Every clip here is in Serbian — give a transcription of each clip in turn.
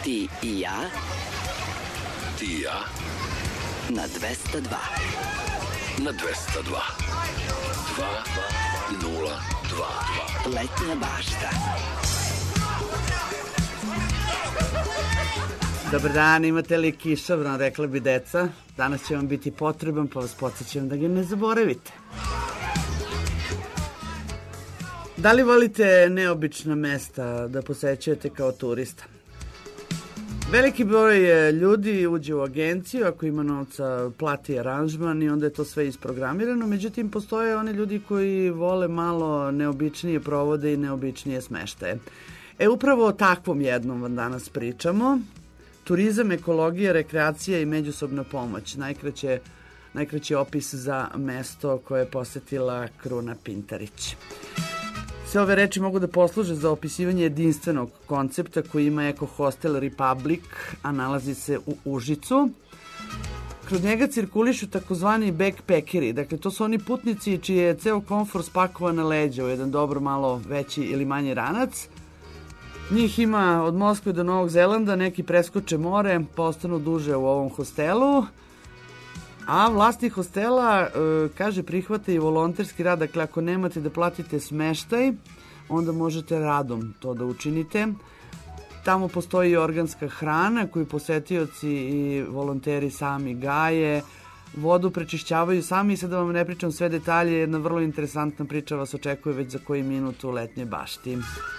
Ti i ja. Ti i ja. Na 202. Na 202. 202. Letnja bašta. Dobar dan, imate li kišobran, rekla bi deca. Danas će vam biti potreban, pa vas podsjećam da ga ne zaboravite. Da li volite neobična mesta da posećujete kao turista? Veliki broj ljudi uđe u agenciju, ako ima novca plati aranžman i onda je to sve isprogramirano. Međutim, postoje oni ljudi koji vole malo neobičnije provode i neobičnije smeštaje. Upravo o takvom jednom vam danas pričamo. Turizam, ekologija, rekreacija i međusobna pomoć. Najkraći opis za mesto koje je posetila Kruna Pintarić. Sve ove reči mogu da posluže za opisivanje jedinstvenog koncepta koji ima Eko Hostel Republic, a nalazi se u Užicu. Kroz njega cirkulišu takozvani backpackeri, dakle to su oni putnici čiji je ceo komfor spakovan na leđa u jedan dobro malo veći ili manji ranac. Njih ima od Moskve do Novog Zelanda, neki preskoče more, pa ostanu duže u ovom hostelu. A vlasnik hostela, kaže, prihvata i volonterski rad, dakle ako nemate da platite smeštaj, onda možete radom to da učinite. Tamo postoji organska hrana koju posetioci i volonteri sami gaje, vodu prečišćavaju sami i sad da vam ne pričam sve detalje, jedna vrlo interesantna priča vas očekuje već za koji minut u Letnjoj bašti.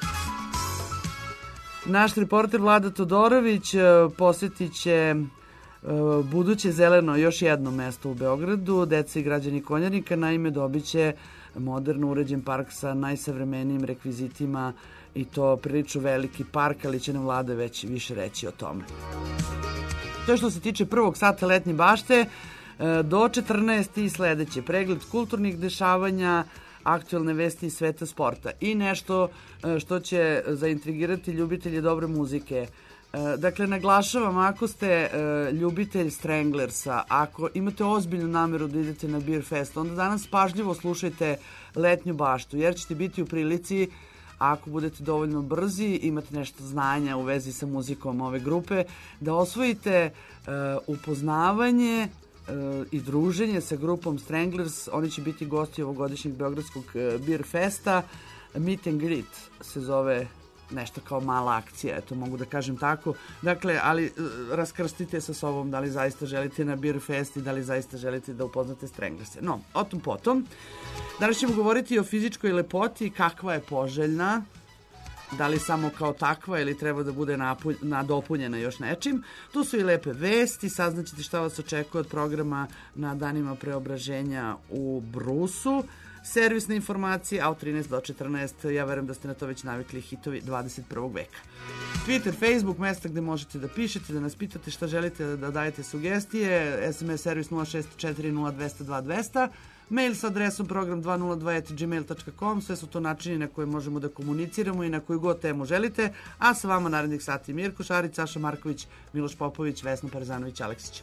Naš reporter Vlada Todorović posetit će buduće zeleno još jedno mesto u Beogradu, deca i građani Konjarnika, naime dobit će moderno uređen park sa najsavremenijim rekvizitima i to prilično veliki park, ali će nam Vlada već više reći o tome. To je što se tiče prvog sata Letnje bašte. Do 14. i sledeće pregled kulturnih dešavanja, aktuelne vesti iz sveta sporta i nešto što će zaintrigirati ljubitelje dobre muzike. Dakle, naglašavam, ako ste ljubitelj Stranglersa, ako imate ozbiljnu nameru da idete na Beer Fest, onda danas pažljivo slušajte Letnju baštu, jer ćete biti u prilici, ako budete dovoljno brzi, imate nešto znanja u vezi sa muzikom ove grupe, da osvojite upoznavanje i druženje sa grupom Stranglers. Oni će biti gosti ovogodišnjeg Beogradskog Beer Festa. Meet and Greet se zove, nešto kao mala akcija, eto mogu da kažem tako. Dakle, ali raskrstite sa sobom da li zaista želite na Beer Fest i da li zaista želite da upoznate Stranglers. No, o tom potom. Danas ćemo govoriti o fizičkoj lepoti, kakva je poželjna, da li samo kao takva ili treba da bude nadopunjena još nečim. Tu su i lepe vesti, saznaćete šta vas očekuje od programa na danima preobraženja u Brusu. Servisne informacije, a od 13 do 14, ja verujem da ste na to već navikli, hitovi 21. veka. Twitter, Facebook, mesta gde možete da pišete, da nas pitate šta želite, da dajete sugestije, SMS servis 06402020200, mail sa adresom program202@gmail.com, sve su to načini na koje možemo da komuniciramo i na koju god temu želite, a sa vama narednih sati Mirko Šarić, Saša Marković, Miloš Popović, Vesna Parezanović-Aleksić.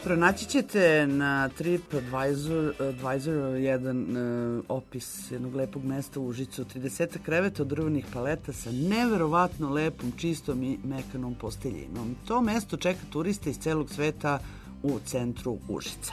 Pronaći ćete na TripAdvisor jedan opis jednog lepog mesta u Užicu. 30 kreveta od drvenih paleta sa neverovatno lepom, čistom i mekanom posteljinom. To mesto čeka turiste iz celog sveta u centru Užica.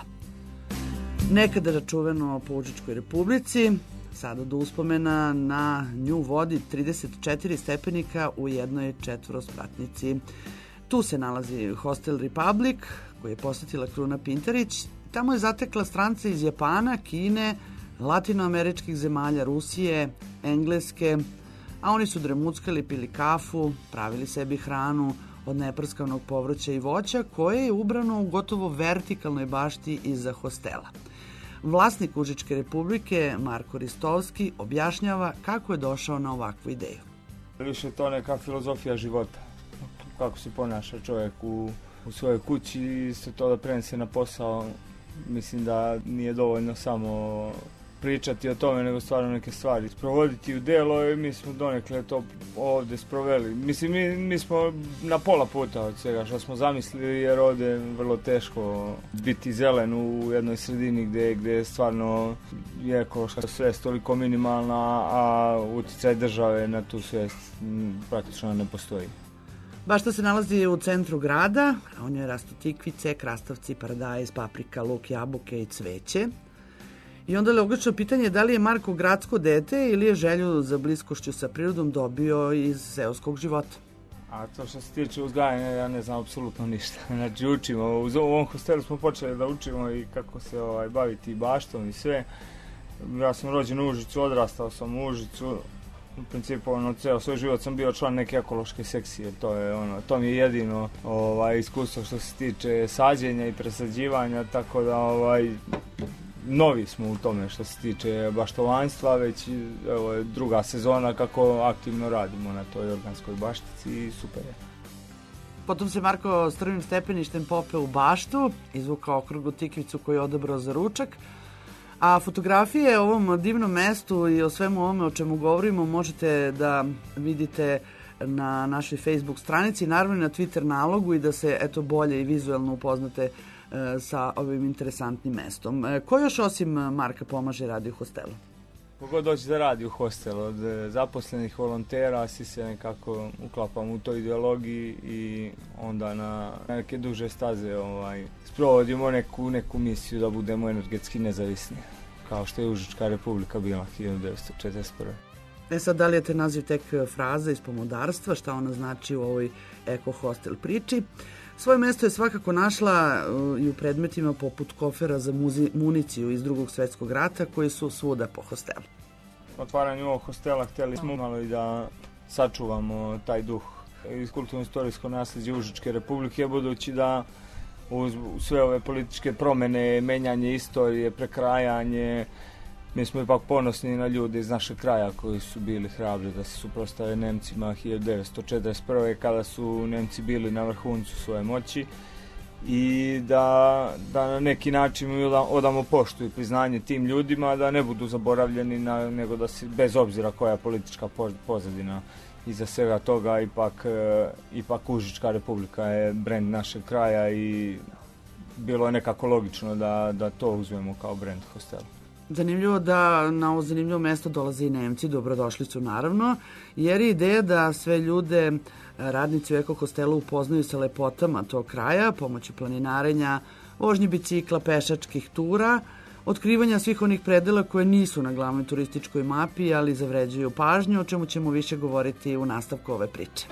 Nekada čuveno po Užičkoj republici, sada do uspomena na nju vodi 34 stepenika u jednoj četvorospratnici. Tu se nalazi Hostel Republic, koji je posetila Kruna Pintarić. Tamo je zatekla strance iz Japana, Kine, latinoameričkih zemalja, Rusije, Engleske, a oni su dremuckali, pili kafu, pravili sebi hranu od neprskanog povrća i voća, koje je ubrano u gotovo vertikalnoj bašti iza hostela. Vlasnik Užičke republike, Marko Ristovski, objašnjava kako je došao na ovakvu ideju. Više to neka filozofija života. Kako se ponaša čovjek u svojoj kući i isto to da prenese na posao. Mislim da nije dovoljno samo pričati o tome, nego stvarno neke stvari sprovoditi u delo i mi smo donekle to ovdje sproveli. Mislim, mi smo na pola puta od svega što smo zamislili, jer ovdje je vrlo teško biti zelen u jednoj sredini gdje stvarno je ekološka svijest toliko minimalna, a utjecaj države na tu svijest praktično ne postoji. Bašta se nalazi u centru grada, a u njoj rastu tikvice, krastavci, paradajz, paprika, luk, jabuke i cveće. I onda je logično pitanje da li je Marko gradsko dete ili je želju za bliskošću sa prirodom dobio iz seoskog života. A to što se tiče uzgajanja, ja ne znam apsolutno ništa. Znači učimo, u ovom hostelu smo počeli da učimo i kako se baviti baštom i sve. Ja sam rođen u Užicu, odrastao sam u Užicu. U principu, ceo svoj život sam bio član neke ekološke sekcije. To mi je jedino iskustvo što se tiče sađenja i presađivanja, tako da novi smo u tome što se tiče baštovanjstva, već druga sezona kako aktivno radimo na toj organskoj baštici i super je. Potom se Marko strmim stepeništem popeo u baštu, izvukao okruglu tikvicu koju je odabrao za ručak, a fotografije o ovom divnom mestu i o svemu ovome o čemu govorimo možete da vidite na našoj Facebook stranici, naravno i na Twitter nalogu, i da se bolje i vizualno upoznate sa ovim interesantnim mestom. Ko još osim Marka pomaže radi u hostelu? Kogod doći da radi u hostelu, od zaposlenih volontera, svi se nekako uklapamo u toj ideologiji i onda na neke duže staze sprovodimo neku misiju da budemo energetski nezavisni, kao što je Užička republika bila 1941. Sad, da li je te naziv tek fraza iz pomodarstva, šta ona znači u ovoj eko-hostel priči? Svoje mesto je svakako našla i u predmetima poput kofera za municiju iz Drugog svjetskog rata koji su svuda po hostelu. Otvaranju ovog hostela htjeli smo malo i da sačuvamo taj duh iz kulturno-istorijskog nasljeđa Užičke republike, budući da uz sve ove političke promjene, menjanje istorije, prekrajanje, mi smo ipak ponosni na ljude iz našeg kraja koji su bili hrabri da se suprotstave Nemcima 1941. kada su Nemci bili na vrhuncu svoje moći, i da na neki način odamo poštu i priznanje tim ljudima, da ne budu zaboravljeni, nego da se, bez obzira koja je politička pozadina iza svega toga, ipak Užička republika je brend našeg kraja i bilo je nekako logično da to uzmemo kao brend hostela. Zanimljivo da na ovo zanimljivo mesto dolaze i Nemci, dobrodošli su naravno, jer je ideja da sve ljude radnici u eko-hostelu upoznaju sa lepotama tog kraja, pomoću planinarenja, vožnje bicikla, pešačkih tura, otkrivanja svih onih predela koje nisu na glavnoj turističkoj mapi, ali zavređuju pažnju, o čemu ćemo više govoriti u nastavku ove priče.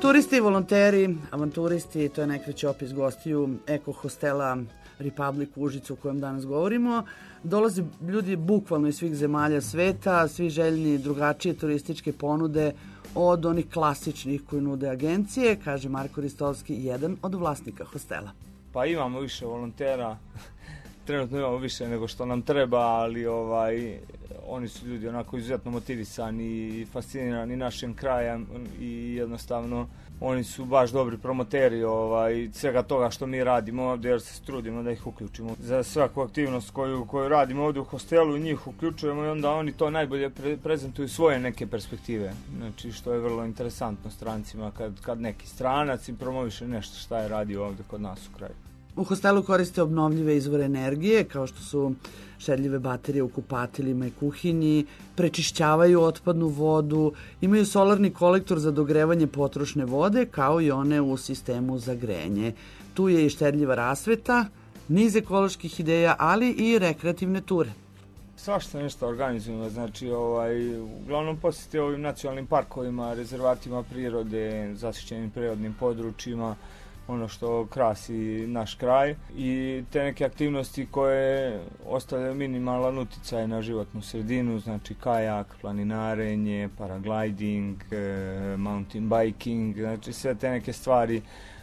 Turisti i volonteri, avanturisti, to je najkraći opis gostiju Eko hostela Republic u Užicu o kojem danas govorimo. Dolaze ljudi bukvalno iz svih zemalja sveta, svi željni drugačije turističke ponude od onih klasičnih koji nude agencije, kaže Marko Ristovski, jedan od vlasnika hostela. Pa imamo više volontera, trenutno imamo više nego što nam treba, ali oni su ljudi onako izuzetno motivisani i fascinirani našim krajem i jednostavno oni su baš dobri promoteri svega toga što mi radimo ovdje, jer se trudimo da ih uključimo. Za svaku aktivnost koju radimo ovdje u hostelu, njih uključujemo i onda oni to najbolje prezentuju svoje neke perspektive. Znači, što je vrlo interesantno strancima kad neki stranac im promoviše nešto šta je radio ovdje kod nas u kraju. U hostelu koriste obnovljive izvore energije, kao što su šedljive baterije u kupatilima i kuhinji, prečišćavaju otpadnu vodu, imaju solarni kolektor za dogrevanje potrošne vode, kao i one u sistemu za grejanje. Tu je i štedljiva rasveta, niz ekoloških ideja, ali i rekreativne ture. Svašta nešto organizujemo, znači uglavnom posjeti ovim nacionalnim parkovima, rezervatima prirode, zaštićenim prirodnim područjima, ono što krasi naš kraj i te neke aktivnosti koje ostavljaju minimalan uticaj na životnu sredinu, znači kajak, planinarenje, paragliding, mountain biking, znači sve te neke stvari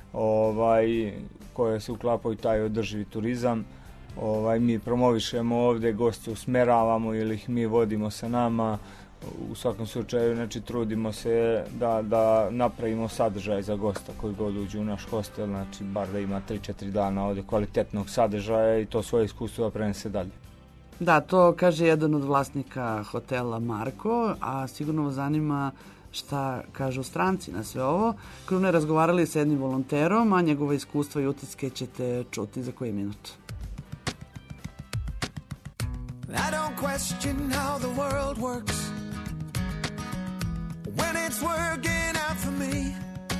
koje se uklapaju taj održivi turizam. Mi promovišemo ovdje, goste usmeravamo ili ih mi vodimo sa nama. U svakom slučaju, znači, trudimo se da napravimo sadržaj za gosta koji god uđe u naš hostel, znači bar da ima 3-4 dana ovdje kvalitetnog sadržaja i to svoje iskustvo da prenese dalje. Da, to kaže jedan od vlasnika hotela Marko, a sigurno vas zanima šta kažu stranci na sve ovo. Kruna je razgovarali sa jednim volonterom, a njegova iskustva i utiske ćete čuti za koji minut. I don't question how the world works when it's working out for me.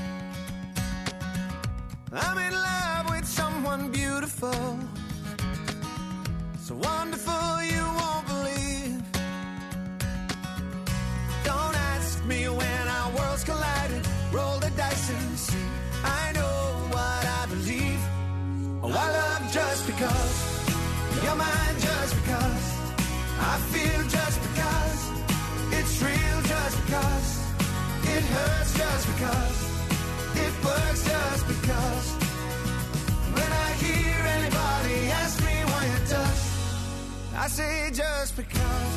I'm in love with someone beautiful, so wonderful you won't believe. Don't ask me when our worlds collided, roll the dice and see. I know what I believe. Oh, I love just because you're mine, just because I feel, just because it's real, just because it hurts, just because it works, just because when I hear anybody ask me why it does, I say just because.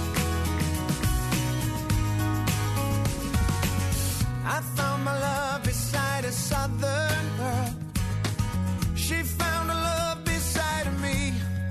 I found my love beside a southern girl. She found a love beside of me.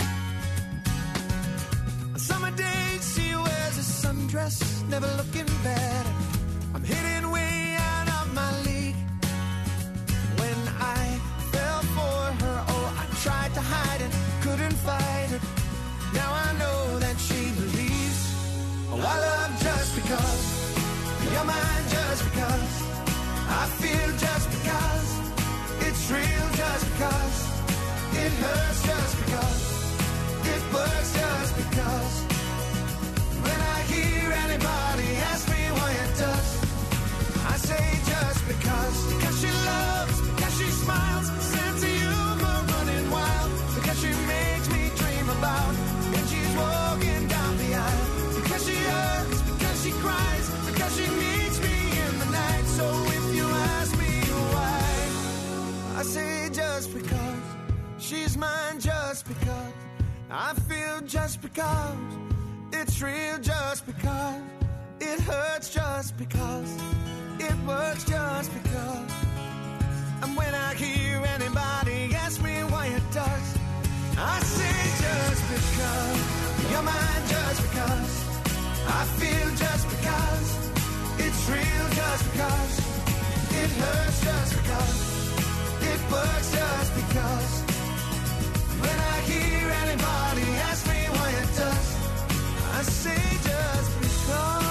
On summer days she wears a sundress, never looking better. I'm hitting way out of my league. When I fell for her, oh, I tried to hide it, couldn't fight it. Now I know that she believes. Oh, I love just because you're mine, just because I feel, just because it's real, just because it hurts, just because it works, just because when I hear anybody ask me why it does, I say just because she loves, because she smiles, sense of humor running wild, because she makes me dream about when she's walking down the aisle, because she hurts, because she cries, because she needs me in the night. So if you ask me why, I say just because she's mine, just because I feel, just because it's real, just because it hurts, just because it works, just because. And when I hear anybody ask me why it does, I say just because you're mine, just because I feel, just because it's real, just because it hurts, just because it works, just because. When I hear anybody ask me why it does, I say just because.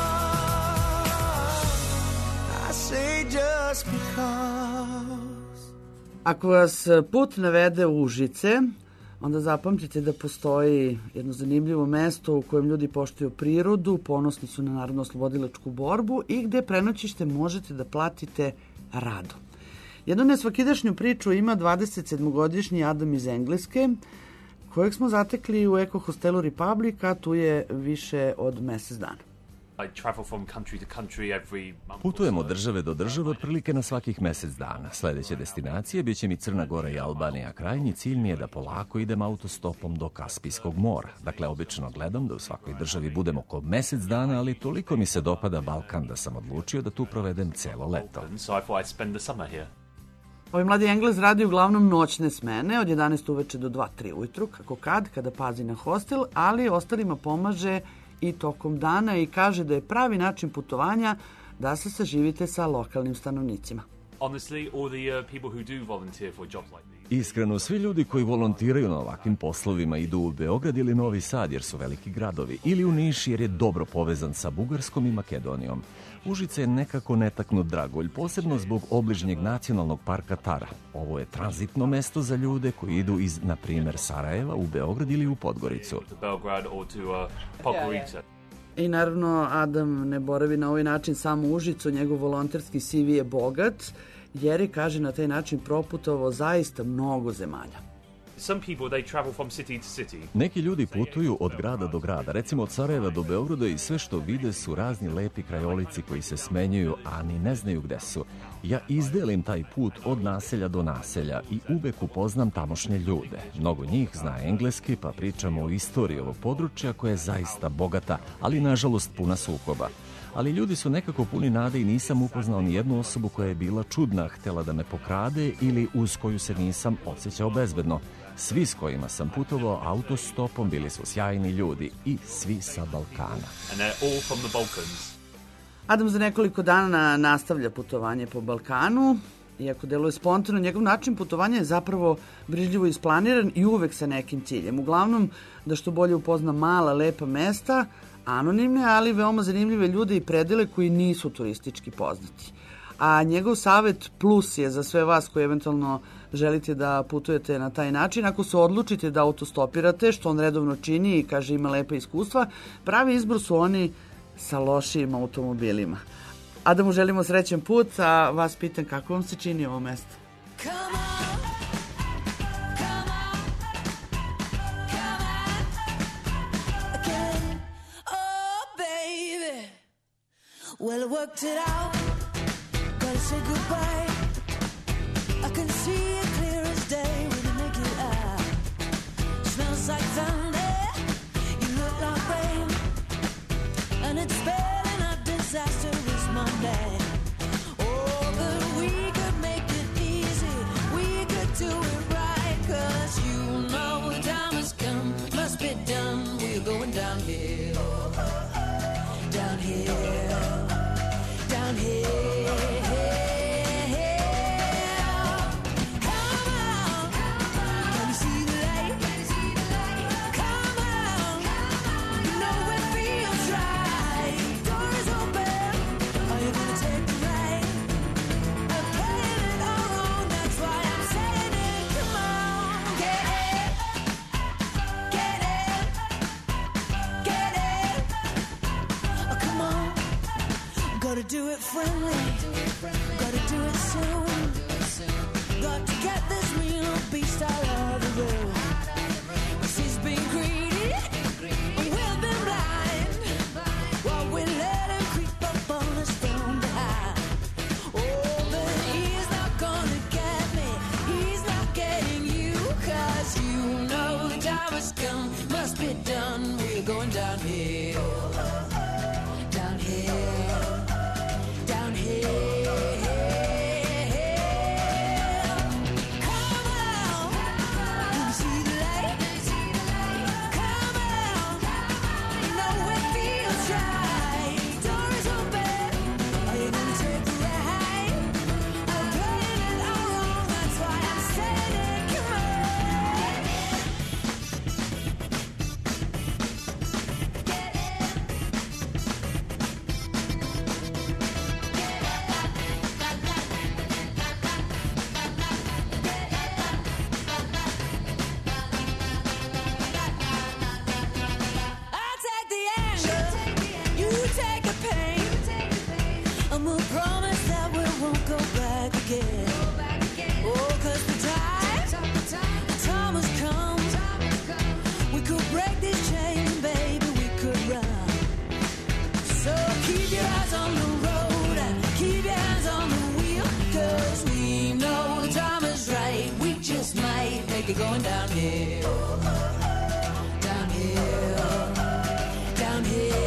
I say just because. Ako vas put navede u Užice, onda zapamtite da postoji jedno zanimljivo mesto u kojem ljudi poštuju prirodu, ponosni su na narodno-oslobodilačku borbu i gde prenoćište možete da platite rado. Jednu nesvakidašnju priču ima 27-godišnji Adam iz Engleske, kojeg smo zatekli u Eko hostelu Republic, a tu je više od mesec dana. Putujem od države do države otprilike na svakih mesec dana. Sledeće destinacije biće mi Crna Gora i Albanija. Krajnji cilj mi je da polako idem autostopom do Kaspijskog mora. Dakle, obično gledam da u svakoj državi budem oko mesec dana, ali toliko mi se dopada Balkan da sam odlučio da tu provedem celo leto. Ovaj mladi Englez radi uglavnom noćne smene od 11 uveče do 2-3 ujutru, kako kada pazi na hostel, ali ostalima pomaže i tokom dana i kaže da je pravi način putovanja da se saživite sa lokalnim stanovnicima. Iskreno, svi ljudi koji volontiraju na ovakvim poslovima idu u Beograd ili Novi Sad jer su veliki gradovi, ili u Niš jer je dobro povezan sa Bugarskom i Makedonijom. Užice je nekako netaknut dragulj, posebno zbog obližnjeg nacionalnog parka Tara. Ovo je tranzitno mesto za ljude koji idu iz, na primjer, Sarajeva u Beograd ili u Podgoricu. I naravno, Adam ne boravi na ovaj način samo u Užicu, njegov volonterski CV je bogat, jer je, kaže, na taj način proputovao zaista mnogo zemalja. Neki ljudi putuju od grada do grada, recimo od Sarajeva do Beograda, i sve što vide su razni lepi krajolici koji se smenjuju, a ni ne znaju gde su. Ja izdelim taj put od naselja do naselja i uvek upoznam tamošnje ljude. Mnogo njih zna engleski, pa pričamo o istoriji ovog područja koja je zaista bogata, ali nažalost puna sukoba. Ali ljudi su nekako puni nade i nisam upoznao ni jednu osobu koja je bila čudna, htela da me pokrade ili uz koju se nisam osjećao bezbedno. Svi s kojima sam putovao autostopom bili su sjajni ljudi i svi sa Balkana. Adam za nekoliko dana nastavlja putovanje po Balkanu. Iako deluje spontano, njegov način putovanja je zapravo brižljivo isplaniran i uvek sa nekim ciljem. Uglavnom, da što bolje upozna mala, lepa mesta, anonimne, ali veoma zanimljive ljude i predele koji nisu turistički poznati. A njegov savet plus je za sve vas koji eventualno želite da putujete na taj način. Ako se odlučite da autostopirate, što on redovno čini i kaže ima lepa iskustva, pravi izbor su oni sa lošijim automobilima. Adamu želimo srećan put, a vas pitam kako vam se čini ovo mesto? Well, I worked it out, gotta say goodbye. I can see it clear as day with the naked eye. Smells like thunder, you look like rain, and it's spelling out disastrous Monday. Oh, but we could make it easy, we could do it right, 'cause you know the time has come, must be done, we're going downhill, downhill. Down here, come on, can you see the light? Come on, you know it feels right. Door is open, are you gonna take the ride? I'm playing it all wrong, that's why I'm saying it. Come on, get it, get it, get it. Oh, come on. Gotta do it friendly, gotta do it soon. Got to get this real beast out of the room. She's been greedy, and we've been blind, while we let him creep up on us from behind. Oh, but he's not gonna get me, he's not getting you, 'cause you know the time has come, must be done, we're going downhill, downhill. Come on, you see the light? you're going downhill, downhill, downhill.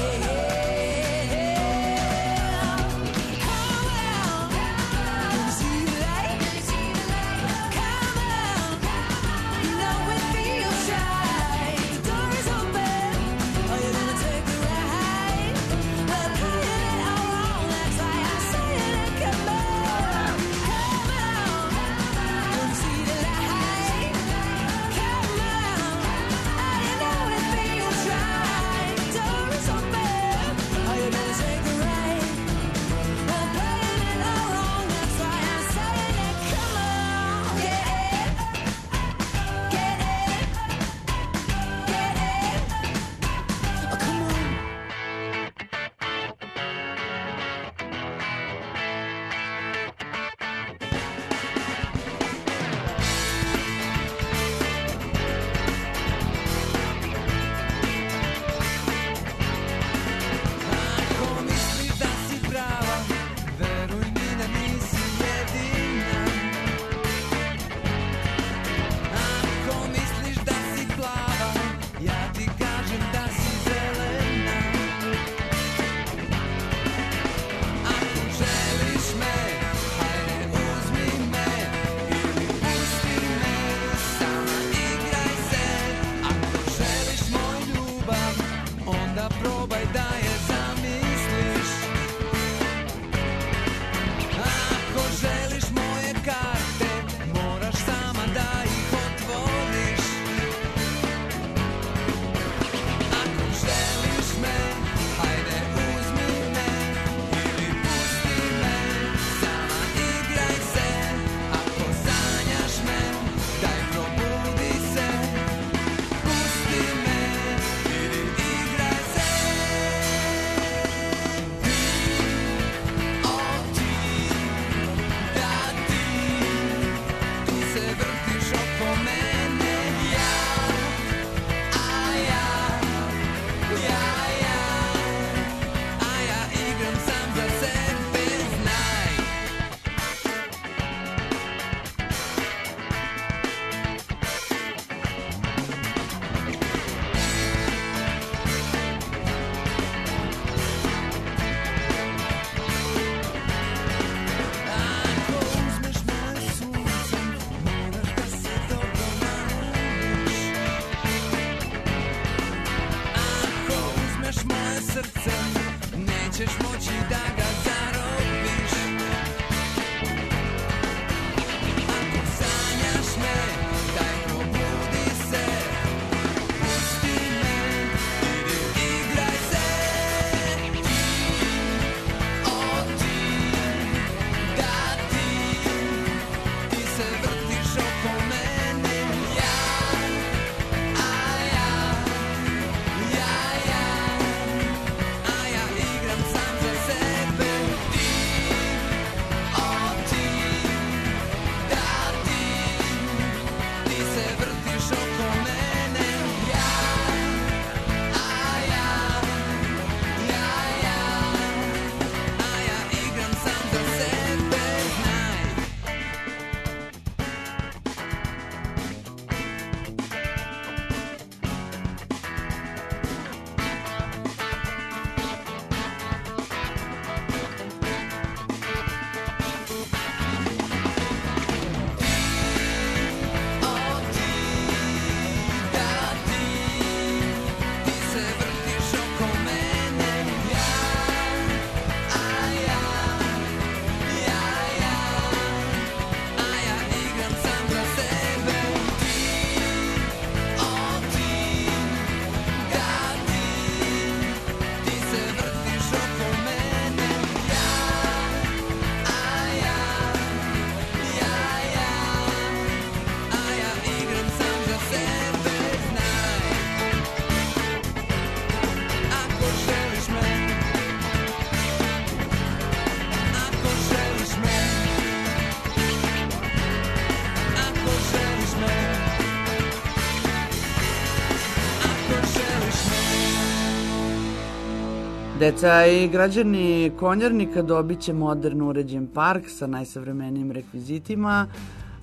Deca i građani Konjarnika dobit će moderno uređen park sa najsavremenijim rekvizitima.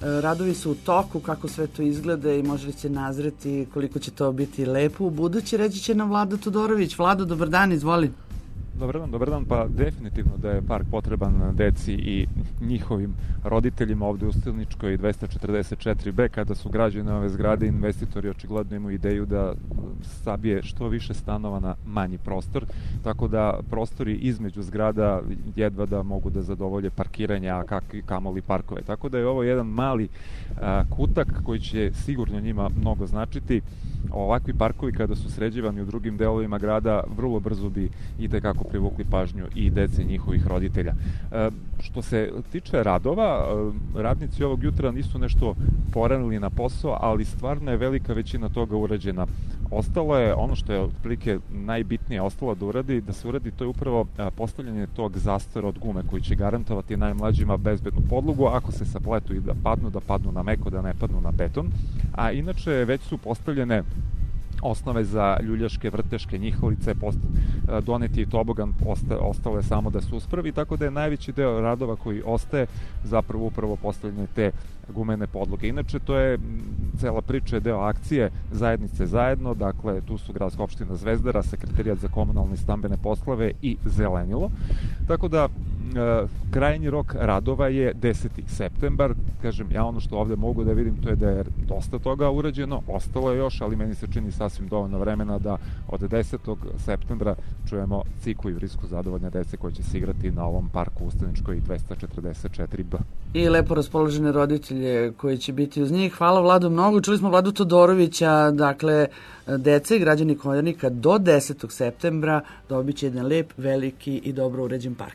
Radovi su u toku, kako sve to izgleda i može li se nazreti koliko će to biti lepo u budući, reći će nam Vlado Todorović. Vlado, dobar dan, izvoli. Dobar dan. Pa definitivno da je park potreban deci i njihovim roditeljima ovde u Stilničkoj 244B. Kada su građene ove zgrade, investitori očigledno imaju ideju da sabije što više stanova na manji prostor, tako da prostori između zgrada jedva da mogu da zadovolje parkiranje, a kamoli parkove. Tako da je ovo jedan mali kutak koji će sigurno njima mnogo značiti. Ovakvi parkovi kada su sređivani u drugim delovima grada vrlo brzo bi i tekako privukli pažnju i dece njihovih roditelja. Što se tiče radova, radnici ovog jutra nisu nešto poranili na posao, ali stvarno je velika većina toga urađena. Ostalo je ono što je otprilike najbitnije ostalo da se uradi, to je upravo postavljanje tog zastora od gume koji će garantovati najmlađima bezbednu podlogu, ako se sapletu i da padnu na meko, da ne padnu na beton. A inače već su postavljene osnove za ljuljaške, vrteške njihalice, doneti tobogan, ostalo je samo da se uspravi, tako da je najveći deo radova koji ostaje zapravo upravo postavljanje te gumene podloge. Inače, to je cela priča, je deo akcije Zajednice zajedno, dakle, tu su Gradska opština Zvezdara, Sekretarijat za komunalne i stambene poslove i Zelenilo. Tako da, krajnji rok radova je 10. septembar. Kažem, ja ono što ovde mogu da vidim, to je da je dosta toga urađeno, ostalo je još, ali meni se čini sasvim dovoljno vremena da od 10. septembra čujemo ciku i vrisku zadovoljne dece koje će se igrati na ovom parku u Stilničkoj 244B. I lepo raspoložene roditelje koji će biti uz njih. Hvala Vladu mnogo. Čuli smo Vladu Todorovića, dakle, deca i građani Konjarnika do 10. septembra dobit će jedan lep, veliki i dobro uređen park.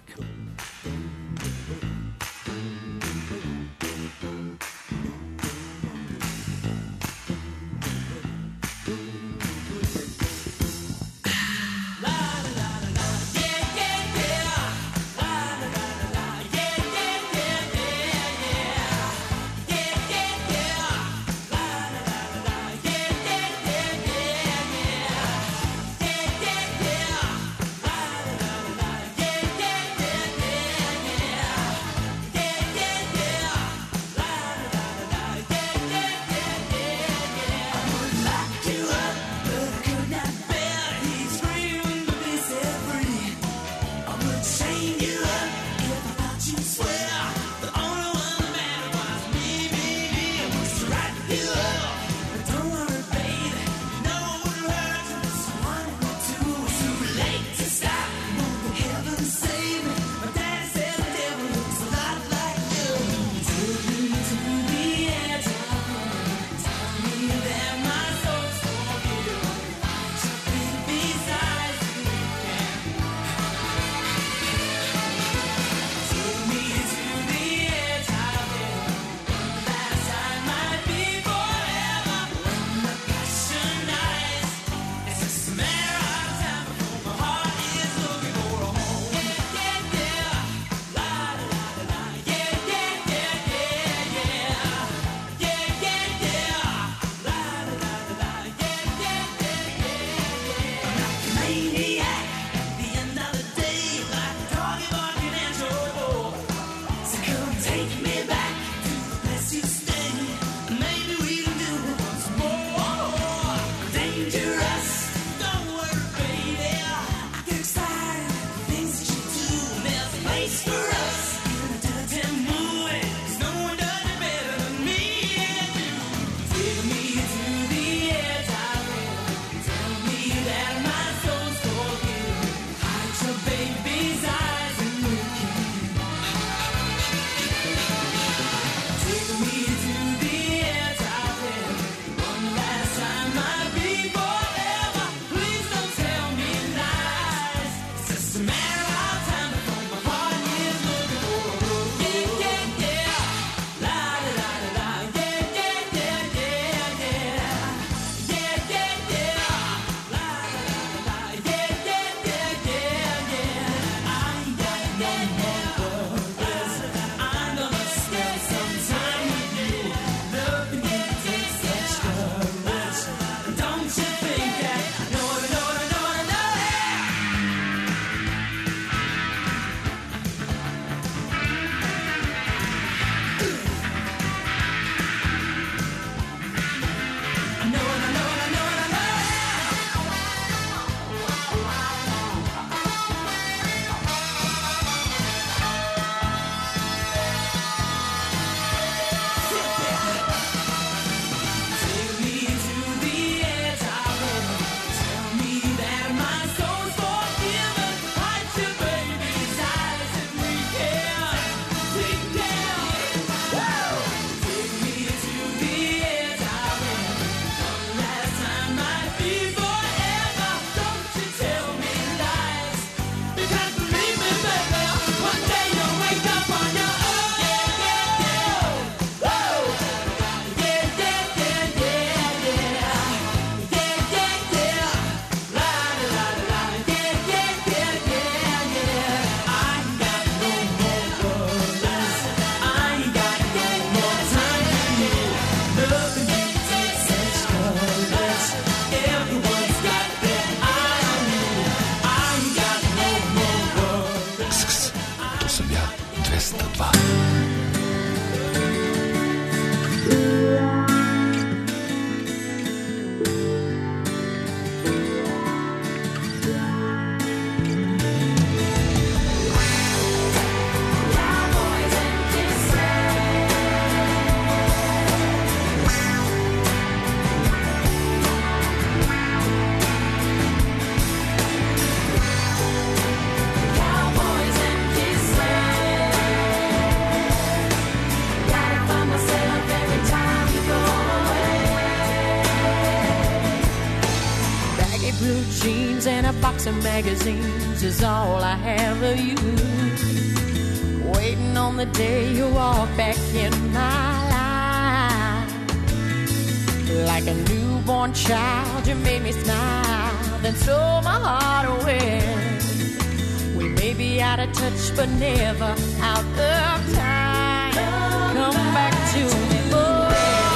books and magazines is all I have of you. Waiting on the day you walk back in my life. Like a newborn child, you made me smile, then stole my heart away. We may be out of touch, but never out of time. Come back to me, boy.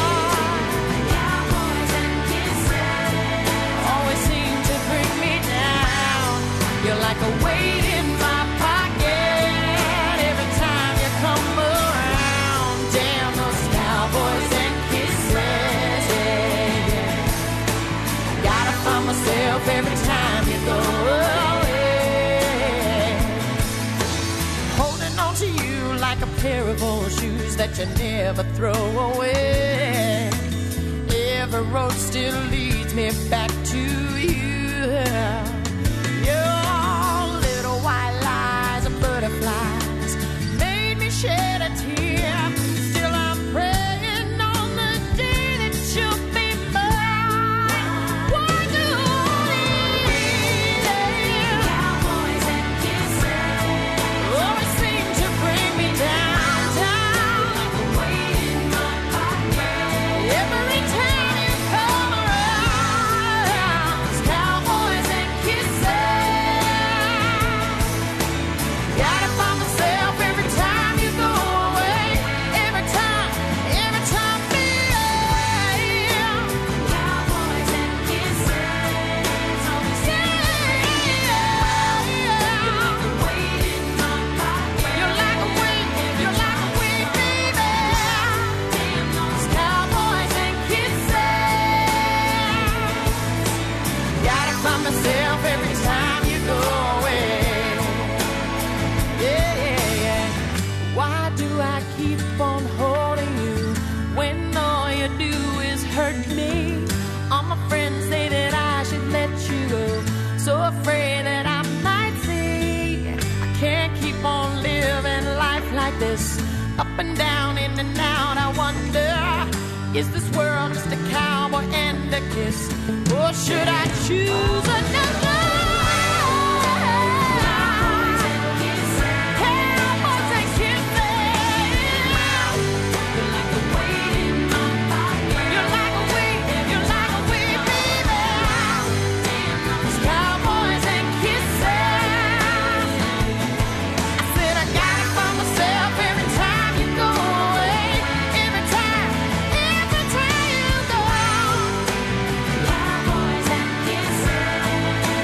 Cowboys and kisses always seem to bring me down. You're like a weight in my pocket every time you come around. Damn those cowboys and kisses, yeah, yeah. Gotta find myself every time you go away. Holding on to you like a pair of old shoes that you never throw away. Every road still leads me back to you. Your little white lies and butterflies made me shed a tear. Still I'm praying on the day that you'll be mine. Why do these cowboys and kisses always seem to bring me down, down? Like a weight in my pocket every time you come around. These cowboys and kisses, gotta find myself every time you go away. Every time, yeah. Cowboys and kisses, always weight in my pocket. You're like a weight, baby. Damn those cowboys and kisses. Gotta find myself every time you go away. Yeah, yeah, yeah. Why do I keep on holding you when all you do is hurt me? All my friends say that I should let you go, so afraid that I might see. I can't keep on living life like this, up and down, in and out. I wonder, is this world just a cowboy and a kiss, or should I choose another? Cowboys and kisses. You're like a weight in my pocket. You're like a weight, baby. Damn those cowboys and kisses. I said I gotta find myself every time you go away. Every time you go. Cowboys and kisses.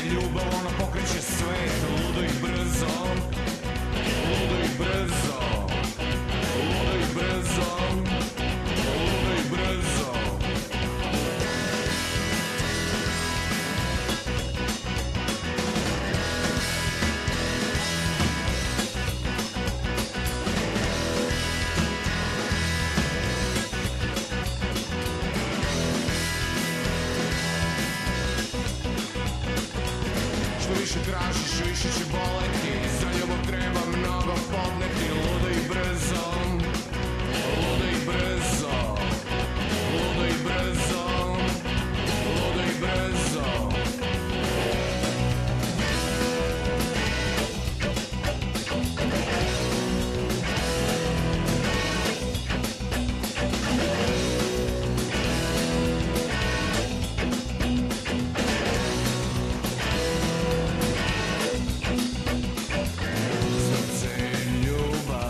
ljubav, ona pokreće svet, ludo i brzo, ludo i brzo, ludo i brzo, ludo i brzo. Više tražiš, više će boleti, za ljubav treba mnogo podneti, ludo i brzo, ludo i brzo, ludo i brzo, ludo i brzo. Ljubav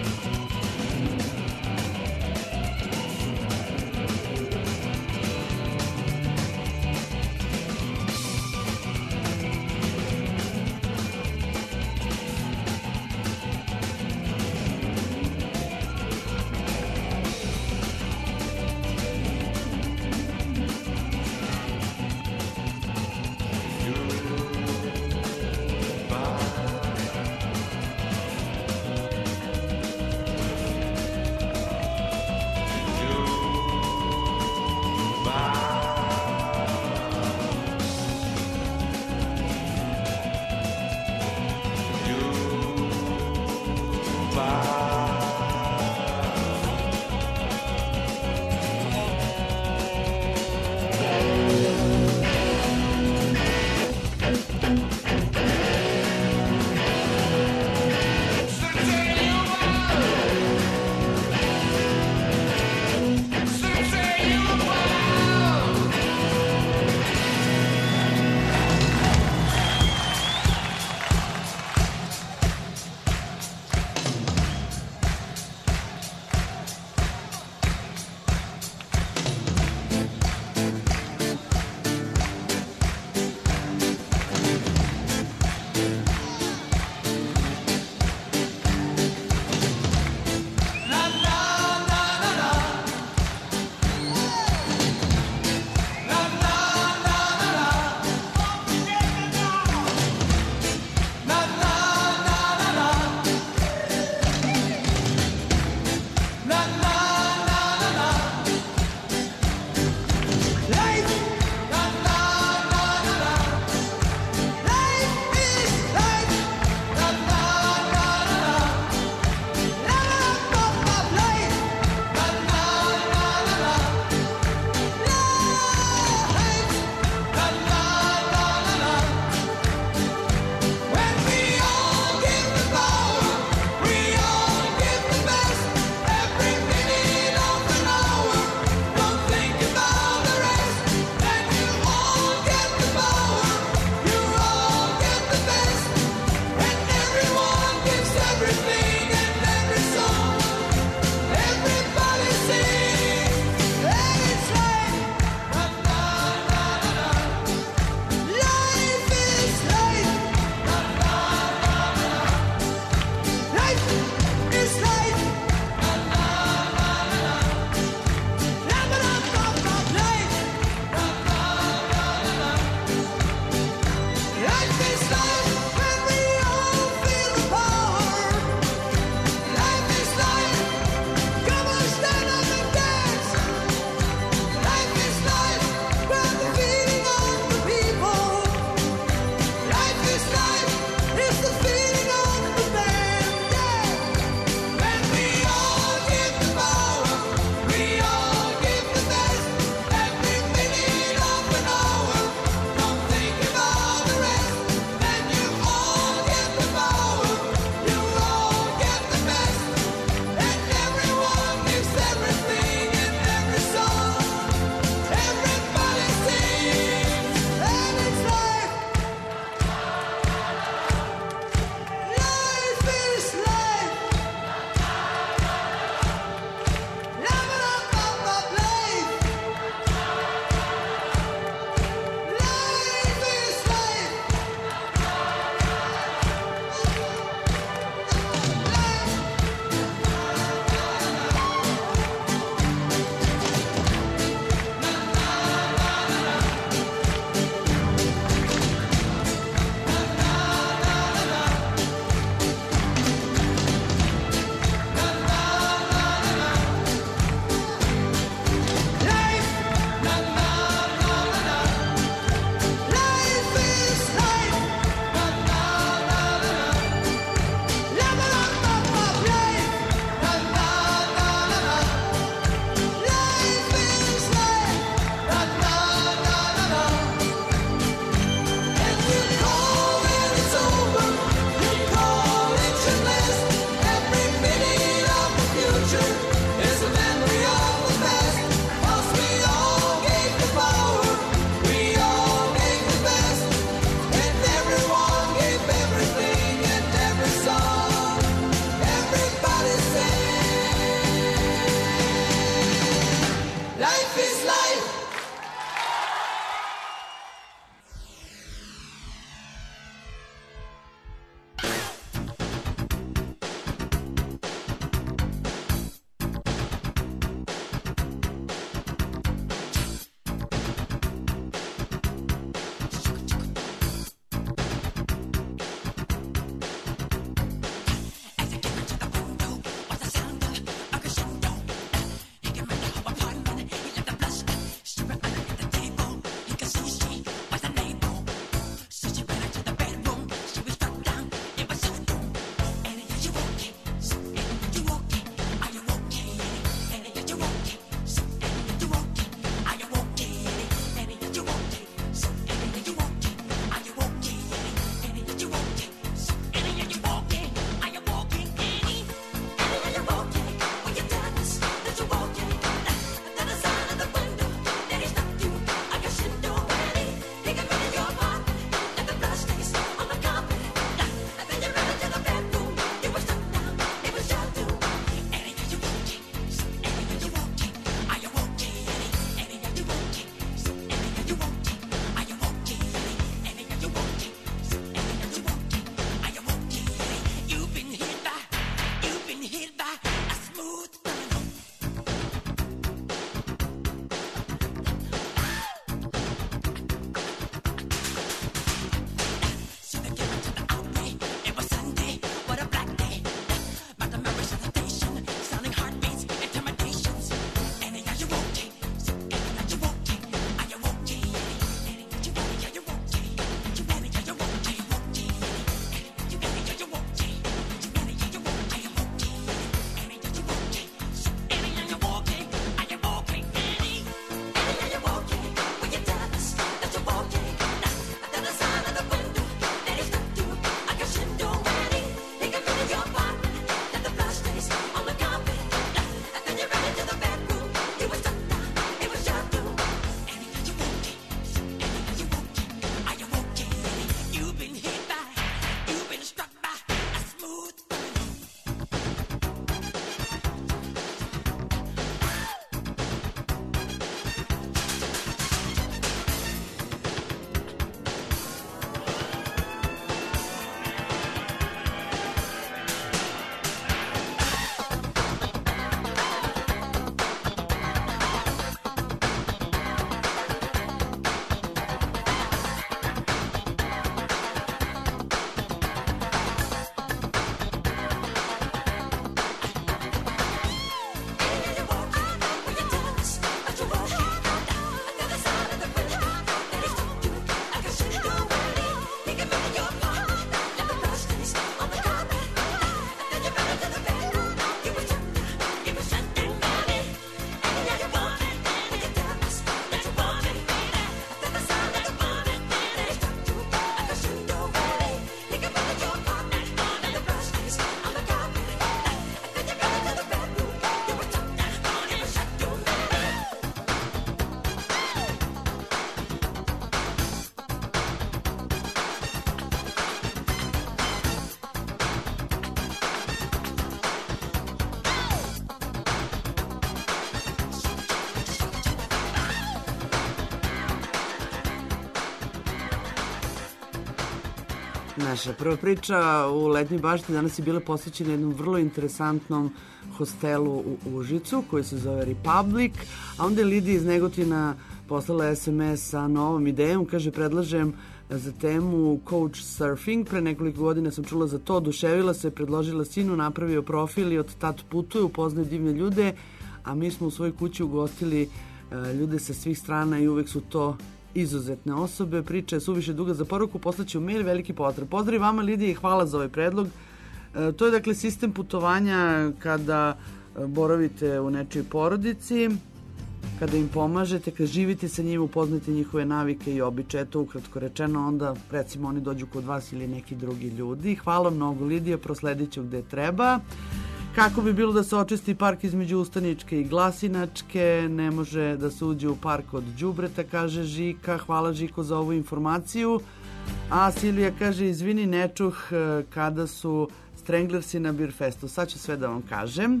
Naša prva priča u Letnjoj bašti danas je bila posvećena jednom vrlo interesantnom hostelu u Užicu koji se zove Republic, a onda je Lidija iz Negotina poslala SMS sa novom idejom, kaže predlažem za temu coach surfing. Pre nekoliko godina sam čula za to, oduševila se, predložila sinu, napravio profil i od tad putuje, upoznaju divne ljude, a mi smo u svojoj kući ugostili ljude sa svih strana i uvek su to izuzetne osobe. Priča je suviše duga za poruku, poslaću mail, veliki pozdrav. Pozdrav i vama, Lidija, i hvala za ovaj predlog. To je dakle sistem putovanja kada boravite u nečijoj porodici, kada im pomažete, kada živite sa njima, upoznate njihove navike i običaje, to ukratko rečeno, onda recimo oni dođu kod vas ili neki drugi ljudi. Hvala mnogo, Lidija, prosledit ću gde treba. Kako bi bilo da se očisti park između Ustaničke i Glasinačke? Ne može da se uđe u park od đubreta, kaže Žika. Hvala, Žiko, za ovu informaciju. A Silvija kaže, izvini, ne čuh kada su Stranglersi na Beer Festu. Sad ću sve da vam kažem.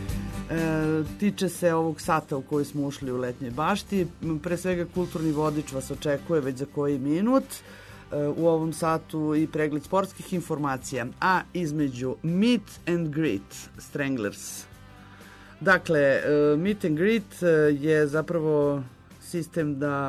Tiče se ovog sata u koji smo ušli u Letnjoj bašti. Pre svega kulturni vodič vas očekuje već za koji minut. U ovom satu i pregled sportskih informacija, a između Meet and Greet Stranglers. Dakle, Meet and Greet je zapravo sistem da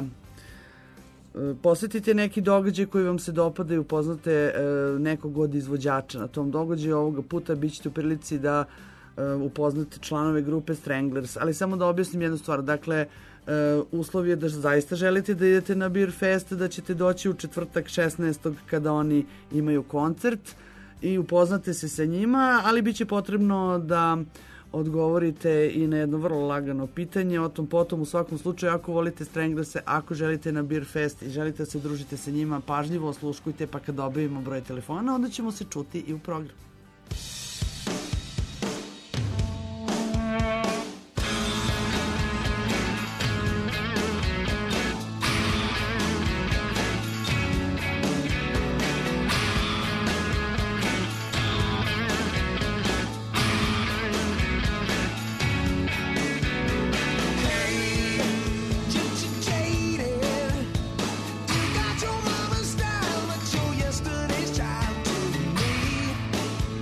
posetite neki događaj koji vam se dopada i upoznate nekog od izvođača na tom događaju. Ovoga puta bit ćete u prilici da upoznate članove grupe Stranglers, ali samo da objasnim jednu stvar. Dakle, uslov je da zaista želite da idete na Beer Fest, da ćete doći u četvrtak 16. kada oni imaju koncert i upoznate se sa njima, ali bit će potrebno da odgovorite i na jedno vrlo lagano pitanje. O tom potom, u svakom slučaju, ako volite Stranglers, ako želite na Beer Fest i želite da se družite sa njima, pažljivo osluškujte, pa kad objavimo broj telefona, onda ćemo se čuti i u programu. Got your mama's style, but you're yesterday's child to me.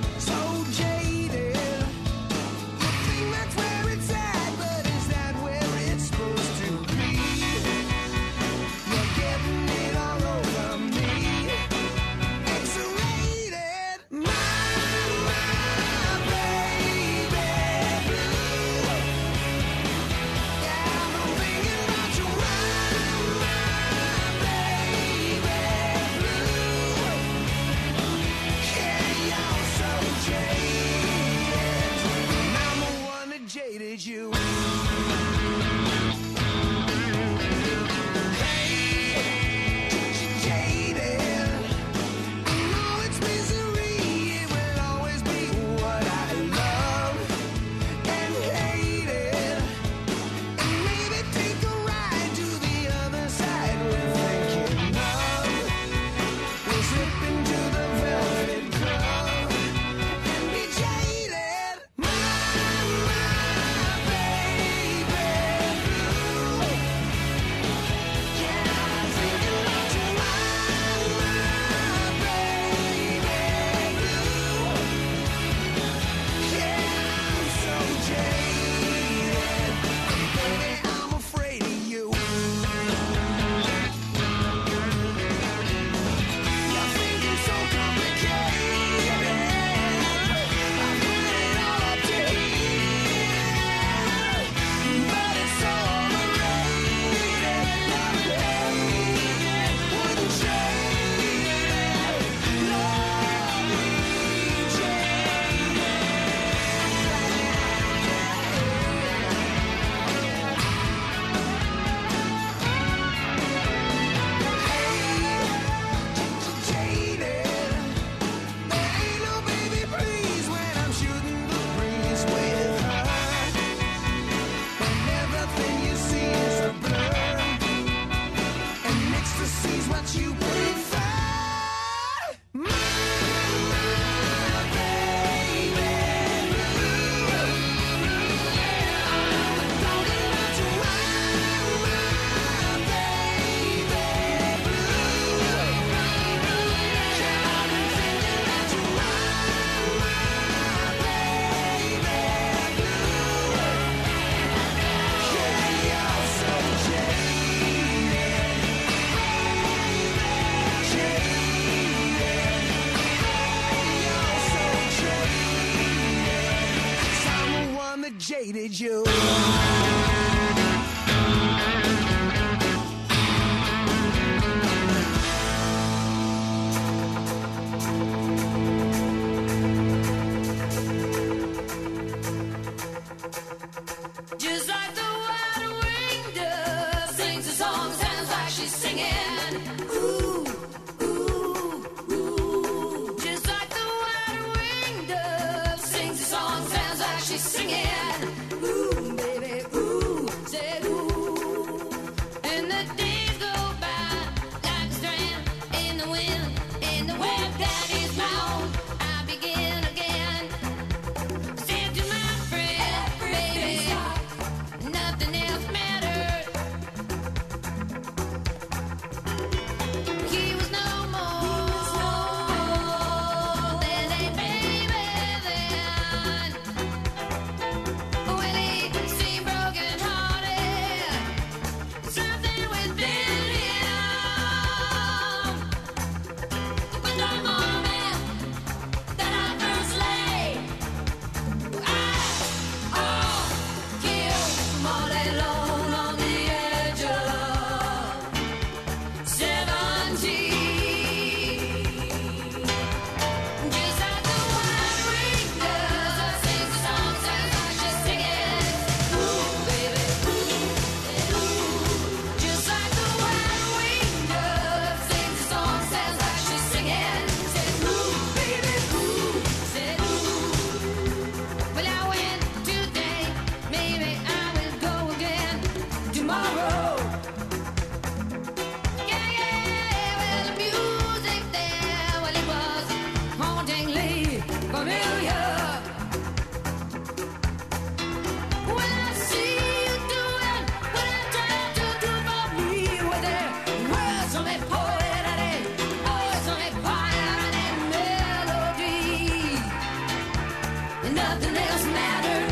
need you. Just like the white-winged dove sings a song, sounds like she's singing. Ooh, ooh, ooh. Just like the white-winged dove sings a song, sounds like she's singing. Ooh, baby, ooh, say ooh. And the days go by like a strand in the wind, in the web that is bound. I begin again. Said to my friend, baby, nothing else mattered. He was no more than a baby then. Well, he seemed broken hearted, something within him. But the moment that I first lay killed all alone on the edge of 17. Just like the white-winged dove sings a song, sounds like she's singing. Ooh, baby, ooh, ooh. Just like the white-winged dove sings a song, sounds like she's singing. Said ooh, baby, ooh, said ooh. Well, I went today, maybe I will go again tomorrow. Yeah, yeah, well, the music there, well, it was hauntingly familiar. When I see you doing what I tried to do for me, with their words on their poet and their voice on their fire and their melody, and nothing else mattered.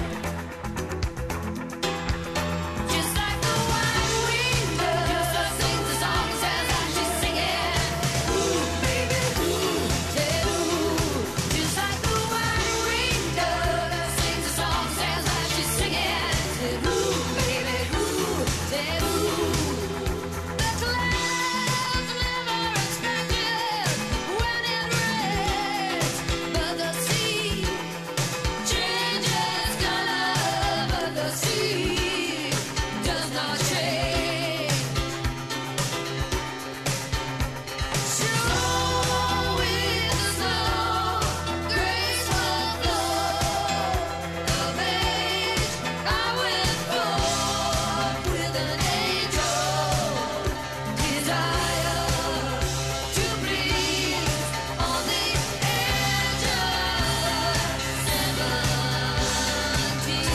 Just like the white-winged dove sings a song, sounds like she's singing. Ooh, baby, ooh, said ooh. Just like the white-winged dove sings a song, sounds like she's singing. Said ooh, baby, ooh, said ooh. The clouds never expected when it rains, but the sea changes color, but the sea does not change. Snow with the snow, graceful flow of age. I went forth with an angel desire to breathe on the edge of 17.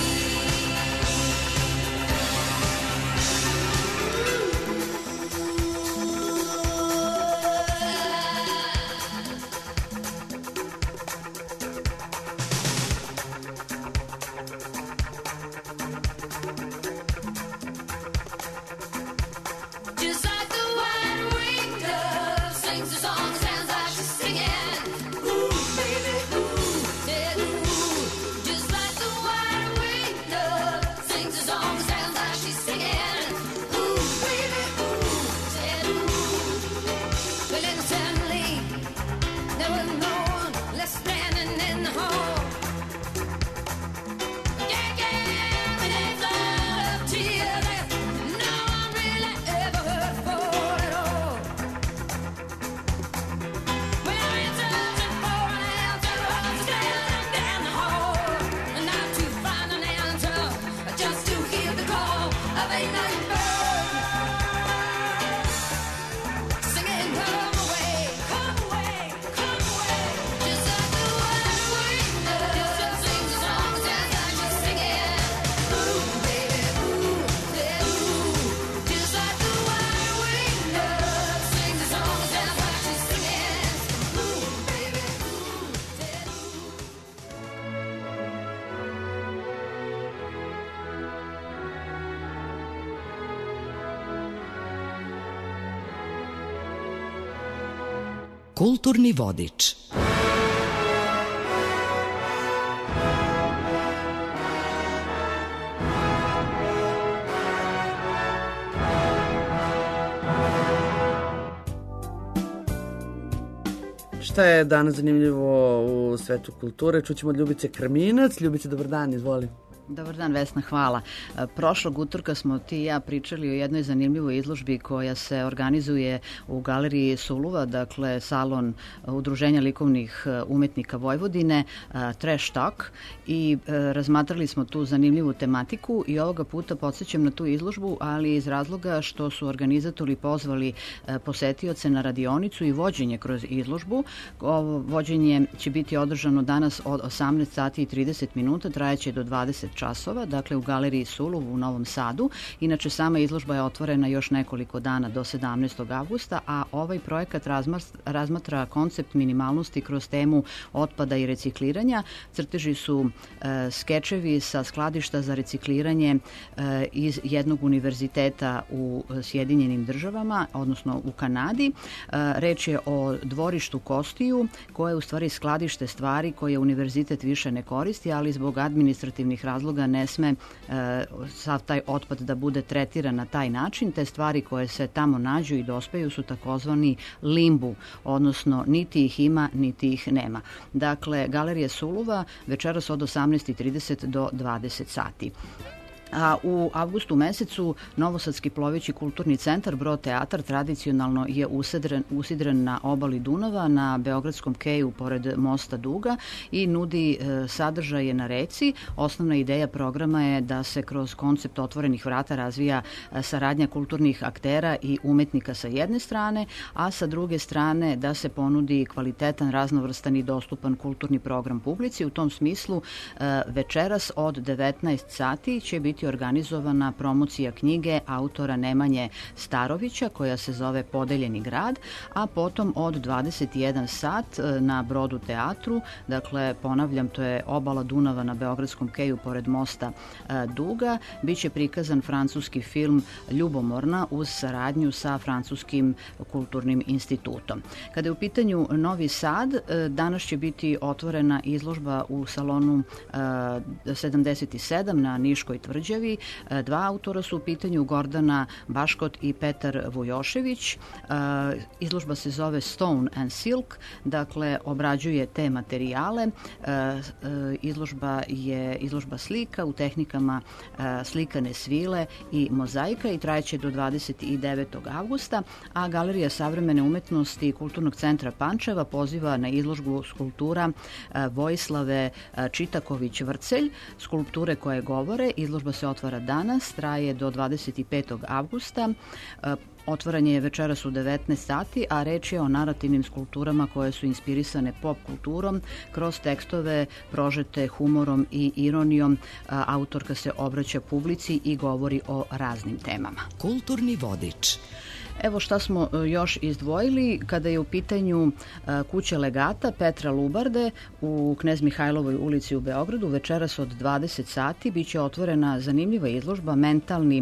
Just like the white-winged dove sings a song, sounds like she's singing. Ooh, baby, ooh, said ooh. Just like the white-winged dove sings a song, sounds like she's singing. Ooh, baby, ooh, said ooh. Well, then suddenly there was no one left standing in the hall. Yeah, yeah, with a flood of tears that no one really ever heard for at all. Well, I've been searching for an answer, standing down the hall, and not to find an answer, just to hear the call of a night bird singing, come away, come away, come away. Just like the white-winged dove sings a song, sounds like she's singing. Ooh, baby, ooh, yeah, ooh. Just like the white-winged dove sings a song, sounds like she's singing. Ooh, baby, ooh, yeah, ooh. Kulturni vodič. Šta je danas zanimljivo u svetu kulture? Čućemo od Ljubice Krminac. Ljubice, dobar dan, izvoli. Dobar dan, Vesna, hvala. Prošlog utorka smo ti i ja pričali o jednoj zanimljivoj izložbi koja se organizuje u galeriji Suluva, dakle salon Udruženja likovnih umetnika Vojvodine, Trash Talk, i razmatrali smo tu zanimljivu tematiku i ovoga puta podsjećam na tu izložbu, ali iz razloga što su organizatori pozvali posetioce na radionicu i vođenje kroz izložbu. Ovo vođenje će biti održano danas od 18 sati i 30 minuta, trajeće do 20 časova, dakle u galeriji Suluv u Novom Sadu. Inače, sama izložba je otvorena još nekoliko dana do 17. avgusta, a ovaj projekat razmatra koncept minimalnosti kroz temu otpada i recikliranja. Crteži su skečevi sa skladišta za recikliranje iz jednog univerziteta u Sjedinjenim državama, odnosno u Kanadi. Reč je o dvorištu Kostiju, koje je u stvari skladište stvari koje univerzitet više ne koristi, ali zbog administrativnih razloga ne sme sav taj otpad da bude tretiran na taj način. Te stvari koje se tamo nađu i dospeju su takozvani limbu, odnosno niti ih ima, niti ih nema. Dakle, galerija Suluva večeras od 18:30 do 20 sati. A u avgustu mesecu Novosadski ploveći kulturni centar Brod teatar tradicionalno je usidren na obali Dunava, na Beogradskom keju pored mosta Duga i nudi sadržaje na reci. Osnovna ideja programa je da se kroz koncept otvorenih vrata razvija saradnja kulturnih aktera i umetnika sa jedne strane, a sa druge strane da se ponudi kvalitetan, raznovrstan i dostupan kulturni program publici. U tom smislu večeras od 19 sati će biti organizovana promocija knjige autora Nemanje Starovića koja se zove Podeljeni grad, a potom od 21 sat na Brodu teatru, dakle ponavljam, to je obala Dunava na Beogradskom keju pored mosta Duga, biće prikazan francuski film Ljubomorna uz saradnju sa Francuskim kulturnim institutom. Kada je u pitanju Novi Sad, danas će biti otvorena izložba u salonu 77 na Niškoj tvrđavi. Dva autora su u pitanju, Gordana Baškot i Petar Vujošević. Izložba se zove Stone and Silk, dakle obrađuje te materijale. Izložba je izložba slika u tehnikama slikane svile i mozaika i trajeće do 29. avgusta, a Galerija savremene umetnosti Kulturnog centra Pančeva poziva na izložbu skulptura Vojislave Čitaković-Vrcelj, skulpture koje govore. Izložba se otvara danas, traje do 25. avgusta. Otvaranje je večeras u 19 sati, a reč je o narativnim skulpturama koje su inspirisane pop kulturom. Kroz tekstove prožete humorom i ironijom autorka se obraća publici i govori o raznim temama. Kulturni vodič. Evo šta smo još izdvojili. Kada je u pitanju kuća legata Petra Lubarde u Knez Mihajlovoj ulici u Beogradu, večeras od 20 sati biće otvorena zanimljiva izložba Mentalni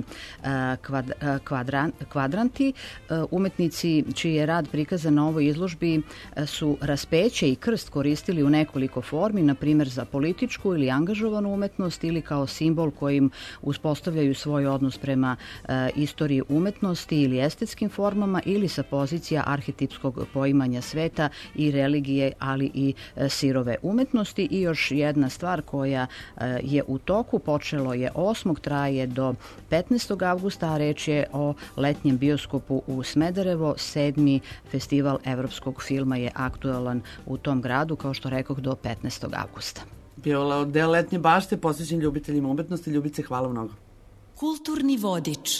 kvadranti. Umetnici čiji je rad prikazan na ovoj izložbi su raspeće i krst koristili u nekoliko formi, na primjer za političku ili angažovanu umetnost ili kao simbol kojim uspostavljaju svoj odnos prema istoriji umetnosti ili estetskim formama ili sa pozicija arhetipskog poimanja sveta i religije, ali i sirove umetnosti. I još jedna stvar koja je u toku, počelo je 8. traje do 15. avgusta, a reč je o letnjem bioskopu u Smederevo. 7. festival evropskog filma je aktuelan u tom gradu, kao što rekoh, do 15. avgusta. Bio deo letnje bašte posvećen ljubiteljima umetnosti. Ljubice, hvala mnogo. Kulturni vodič.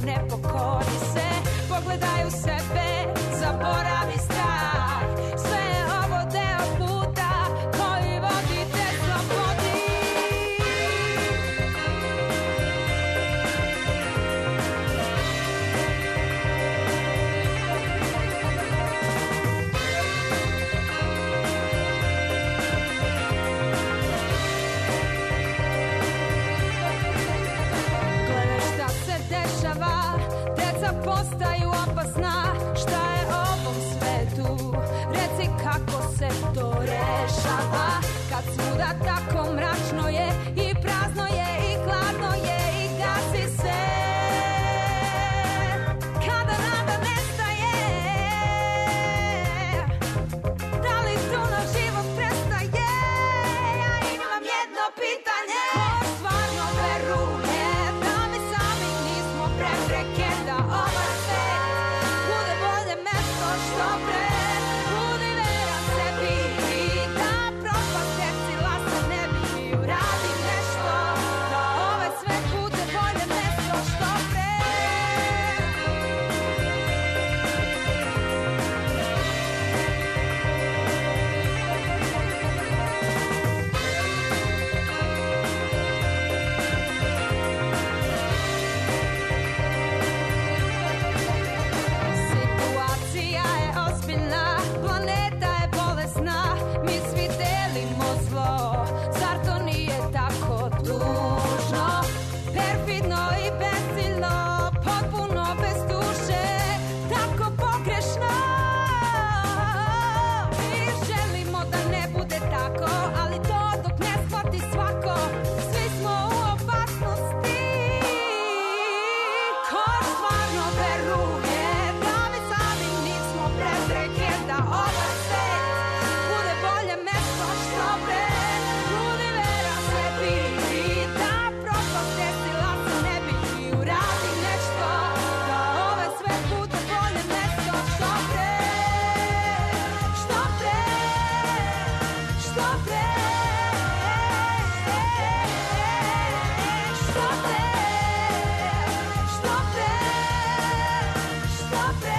ne pokori se, pogledaj u sebe, zaboravi strah. Sve je ovo deo puta koji vodi te slobodi. Gledaj šta se dešava, deca postaju opasna. Šta je ovom svetu? Reci kako se to rešava. Kad svuda tako mračno je i prazno je i hladno je i gasi se. Kada nada nestaje, da li tu naš život prestaje? Ja imam jedno pitanje. Ko stvarno veruje da mi sami nismo prepreke, da ovaj svet bude bolje mesto što pre? Budi veran sebi i da propast desila se ne bi i uradi nešto, da ovaj svet bude bolje mesto što pre. Situacija je ozbiljna, planeta je bolesna, mi svi delimo zlo, zar to nije tako tužno? Perfidno i bezciljno, potpuno bez duše, tako pogrešno. Mi želimo da ne bude tako, ali to dok ne shvati svako, svi smo u opasnosti. Ko stvarno veruje da mi sami nismo prepreke, da ovaj svet bude bolje mesto što pre? Budi veran sebi i da propast desila se ne bi i uradi nešto, da ovaj svet bude bolje mesto što pre. Što pre, što pre, što pre, što pre, što pre.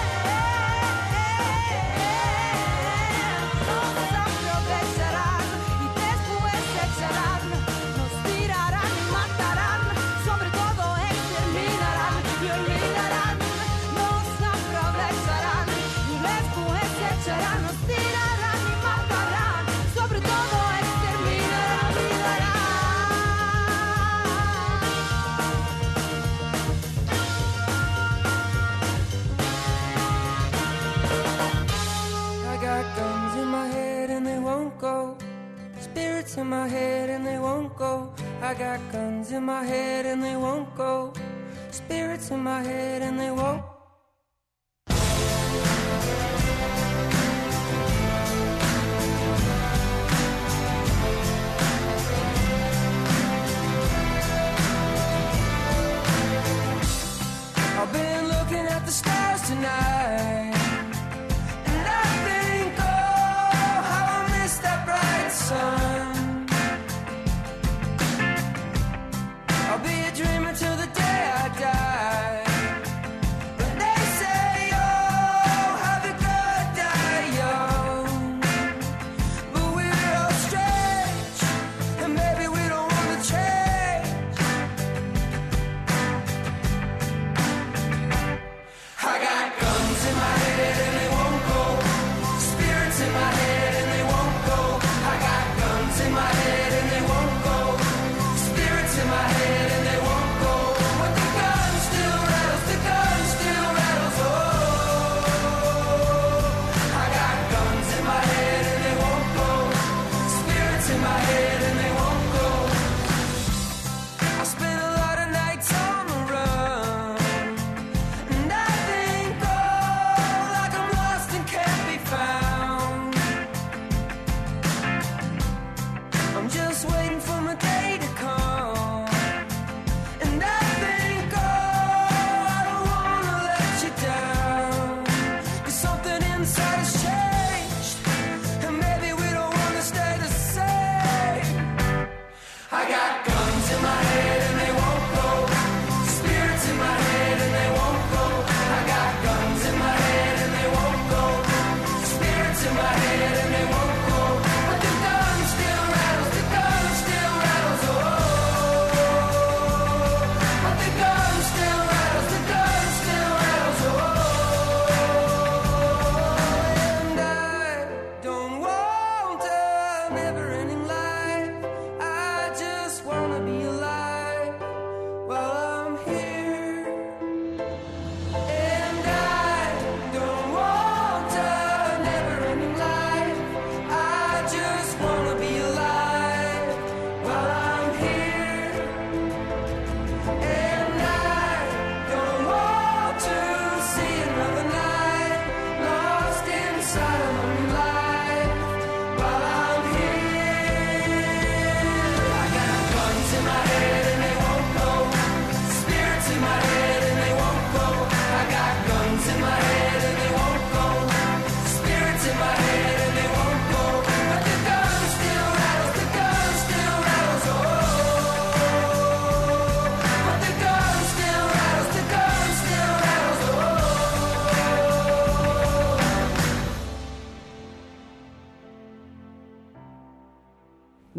Non saprò besserar y después se echarán, nos tirarán y matarán, sobre todo exterminarán y olvidarán. Non saprò besserar y después se echarán, nos tirarán y matarán, sobre todo exterminarán y olvidarán. I got guns in my head and they won't go. Spirits in my head and they won't go. I got guns in my head and they won't go. Spirits in my head and they won't. I've been looking at the stars tonight, and I think, oh, how I miss that bright sun. I'll be a dreamer till the day I die, but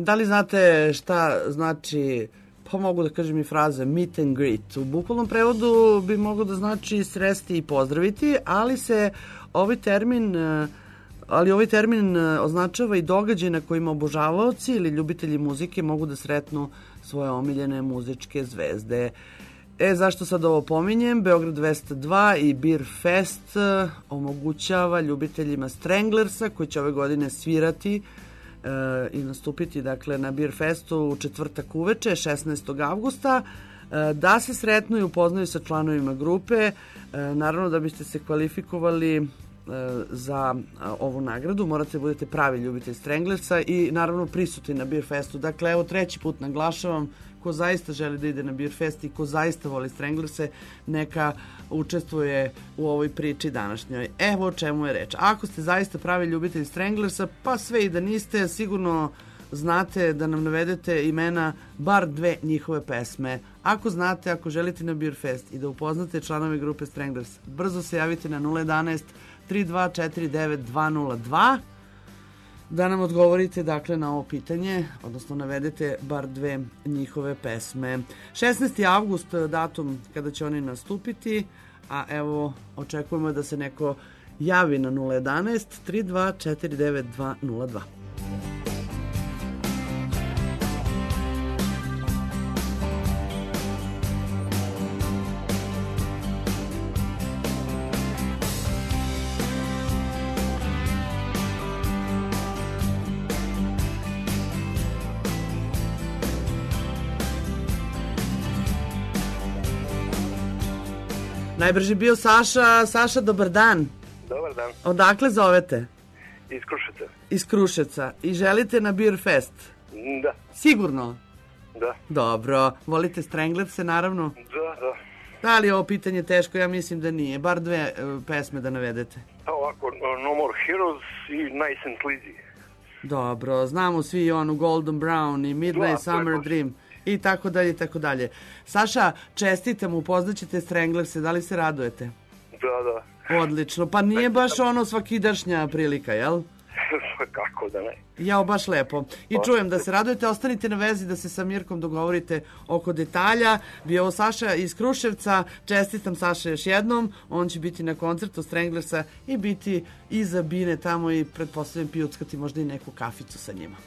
Da li znate šta znači, pa mogu da kažem i fraze meet and greet? U bukvalnom prevodu bi moglo da znači sresti i pozdraviti, ali ovaj termin označava i događaj na kojima obožavaoci ili ljubitelji muzike mogu da sretnu svoje omiljene muzičke zvezde. Zašto sad ovo pominjem? Beograd 202 i Beer Fest omogućava ljubiteljima Stranglersa, koji će ove godine svirati i nastupiti dakle, na Beer Festu u četvrtak uveče, 16. avgusta, da se sretnu i upoznaju sa članovima grupe. Naravno, da biste se kvalifikovali za ovu nagradu, morate da budete pravi ljubitelj Stranglersa i naravno prisutni na Beer Festu. Dakle, evo 3. put naglašavam, ko zaista želi da ide na Beer Fest i ko zaista voli Stranglerse, neka učestvuje u ovoj priči današnjoj. Evo o čemu je reč. Ako ste zaista pravi ljubitelj Stranglersa, pa sve i da niste, sigurno znate da nam navedete imena bar 2 njihove pesme. Ako znate, ako želite na Beer Fest i da upoznate članove grupe Stranglers, brzo se javite na 011 3249 202 da nam odgovorite dakle na ovo pitanje, odnosno navedete bar 2 njihove pesme. 16. avgust, datum kada će oni nastupiti, a evo očekujemo da se neko javi na 011 3249 202. Najbrži bio Saša. Saša, dobar dan. Dobar dan. Odakle zovete? Iz Kruševca. Iz Kruševca. I želite na Beer Fest? Da. Sigurno? Da. Dobro. Volite Stranglerse, naravno? Da. Da li je ovo pitanje teško? Ja mislim da nije. Bar 2 pesme da navedete. Ovako, No More Heroes i Nice and Sleazy. Dobro. Znamo svi onu Golden Brown i Midnight Summer Dream. I tako dalje, i tako dalje. Saša, čestitam, upoznaćete Stranglerse, da li se radujete? Da. Odlično, pa nije baš ono svakidašnja prilika, jel? Kako da ne? Jao, baš lepo. I čujem da se radujete, ostanite na vezi da se sa Mirkom dogovorite oko detalja. Bio ovo Saša iz Kruševca, čestitam Saša još jednom, on će biti na koncertu Stranglersa i biti iza bine tamo i pretpostavljam pijuckati možda i neku kaficu sa njima.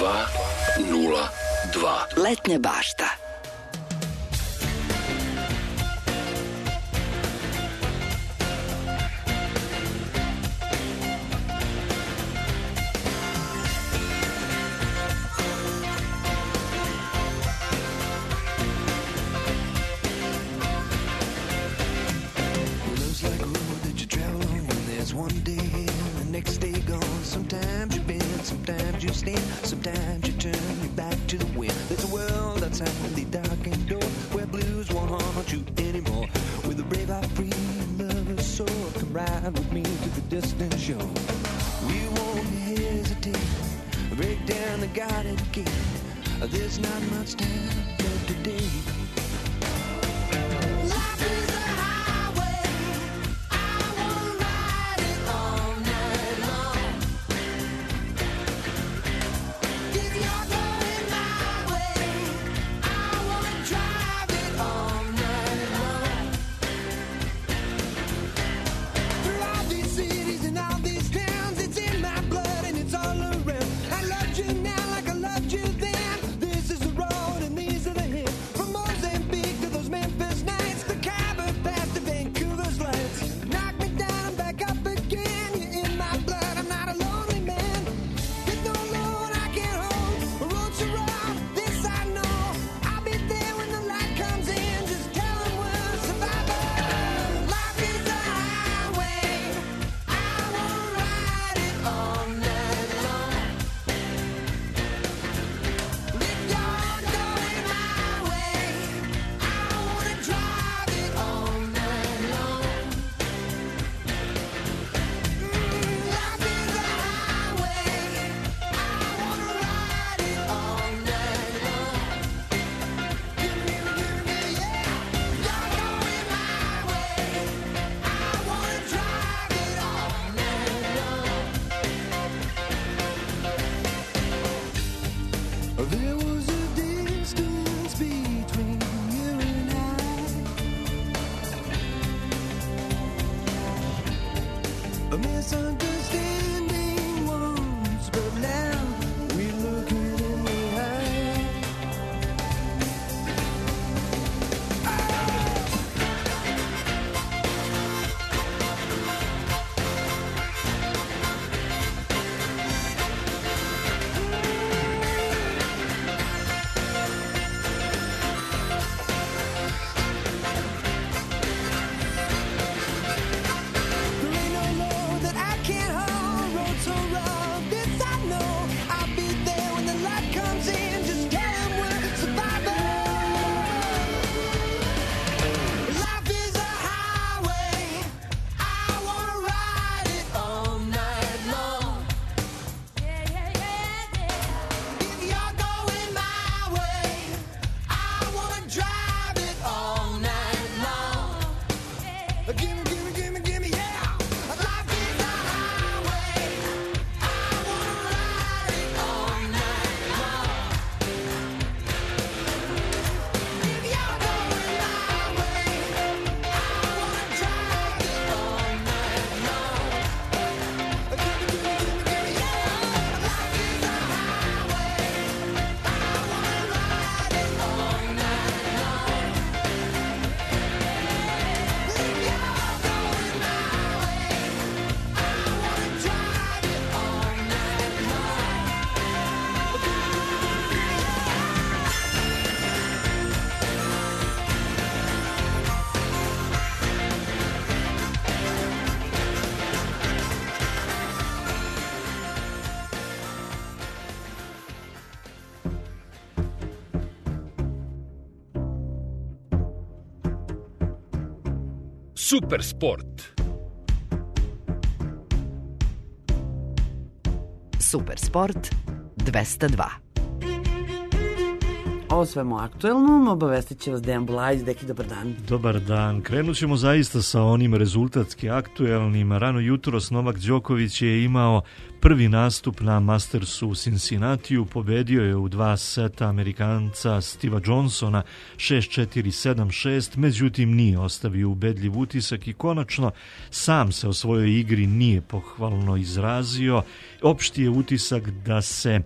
202. Letnja bašta. Sometimes you turn your back to the wind. There's a world outside the darkened door where blues won't haunt you anymore. With a brave heart, free lover's soul, come ride with me to the distant shore. We won't hesitate, break down the garden gate. There's not much time left today. Super sport. Super sport 202. O svemu aktuelnom obavestit će vas Dejan Bulajić. Deki, dobar dan. Dobar dan. Krenut ćemo zaista sa onim rezultatski aktuelnim. Rano jutros Novak Đoković je imao prvi nastup na Mastersu u Cincinnatiju. Pobedio je u 2 seta Amerikanca Steva Johnsona 6-4, 7-6, međutim nije ostavio ubedljiv utisak i konačno sam se o svojoj igri nije pohvalno izrazio. Opšti je utisak da se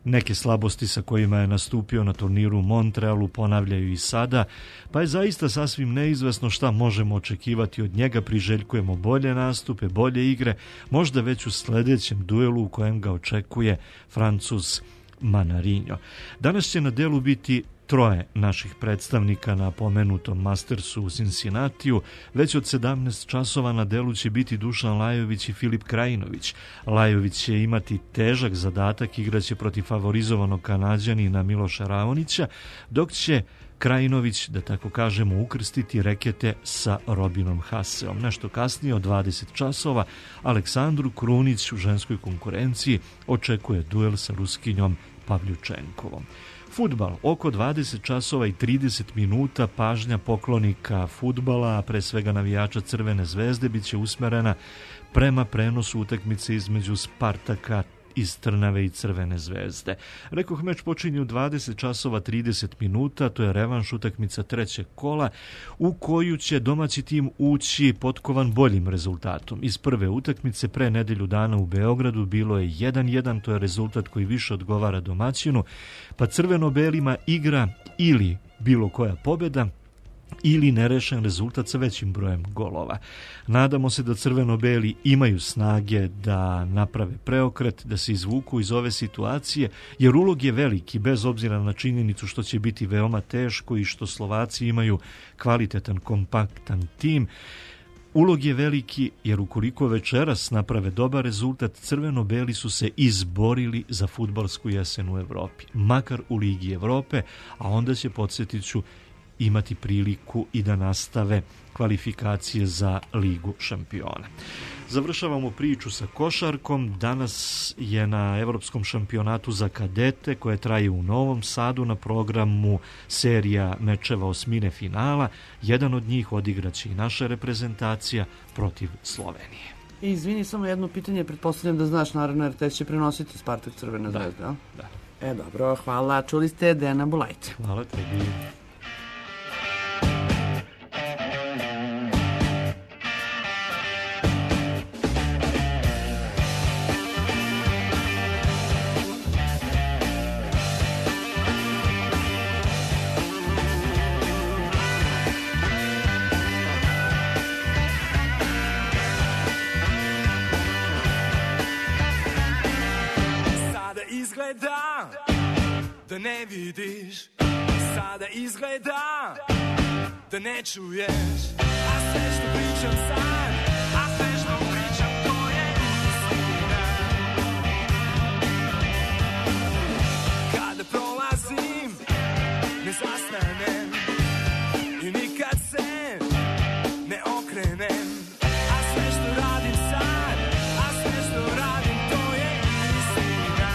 Neke slabosti sa kojima je nastupio na turniru u Montrealu ponavljaju i sada, pa je zaista sasvim neizvesno šta možemo očekivati od njega. Priželjkujemo bolje nastupe, bolje igre, možda već u sledećem duelu u kojem ga očekuje Francuz Manarinho. Danas će na delu biti troje naših predstavnika na pomenutom Mastersu u Cincinnatiju. Već od 17 časova na delu će biti Dušan Lajović i Filip Krajinović. Lajović će imati težak zadatak, igraće protiv favorizovanog Kanađanina Miloša Raonića, dok će Krajinović, da tako kažemo, ukrstiti rekete sa Robinom Haseom. Nešto kasnije od 20 časova Aleksandru Krunić u ženskoj konkurenciji očekuje duel sa Ruskinjom Pavljučenkovom. Fudbal, oko 20 časova i 30 minuta pažnja poklonika fudbala, a pre svega navijača Crvene zvezde, bit će usmerena prema prenosu utakmice između Spartaka iz Trnave i Crvene zvezde. Rekoh, meč počinje u 20 časova 30 minuta, to je revanš utakmica trećeg kola u koju će domaći tim ući potkovan boljim rezultatom. Iz prve utakmice pre nedelju dana u Beogradu bilo je 1-1, to je rezultat koji više odgovara domaćinu, pa crveno-belima igra ili bilo koja pobjeda ili nerešen rezultat sa većim brojem golova. Nadamo se da crveno-beli imaju snage da naprave preokret, da se izvuku iz ove situacije, jer ulog je veliki, bez obzira na činjenicu što će biti veoma teško i što Slovaci imaju kvalitetan, kompaktan tim. Ulog je veliki jer ukoliko večeras naprave dobar rezultat, crveno-beli su se izborili za fudbalsku jesen u Evropi, makar u Ligi Evrope, a onda će, podsjetit ću, imati priliku i da nastave kvalifikacije za Ligu šampiona. Završavamo priču sa košarkom. Danas je na Evropskom šampionatu za kadete, koje traje u Novom Sadu, na programu serija mečeva osmine finala. Jedan od njih odigraće i naša reprezentacija protiv Slovenije. I izvini, samo jedno pitanje, pretpostavljam da znaš, naravno, RTS će prenositi Spartak Crvena zvezda. Da. Dobro, hvala. Čuli ste Dejana Bulajta. Hvala tebi. Da ne vidiš, sada izgleda da ne čuješ, a sve što pričam sad, a sve što pričam to je istina. Kada prolazim, ne zastanem i nikad se ne okrenem, a sve što radim sad, a sve što radim to je istina.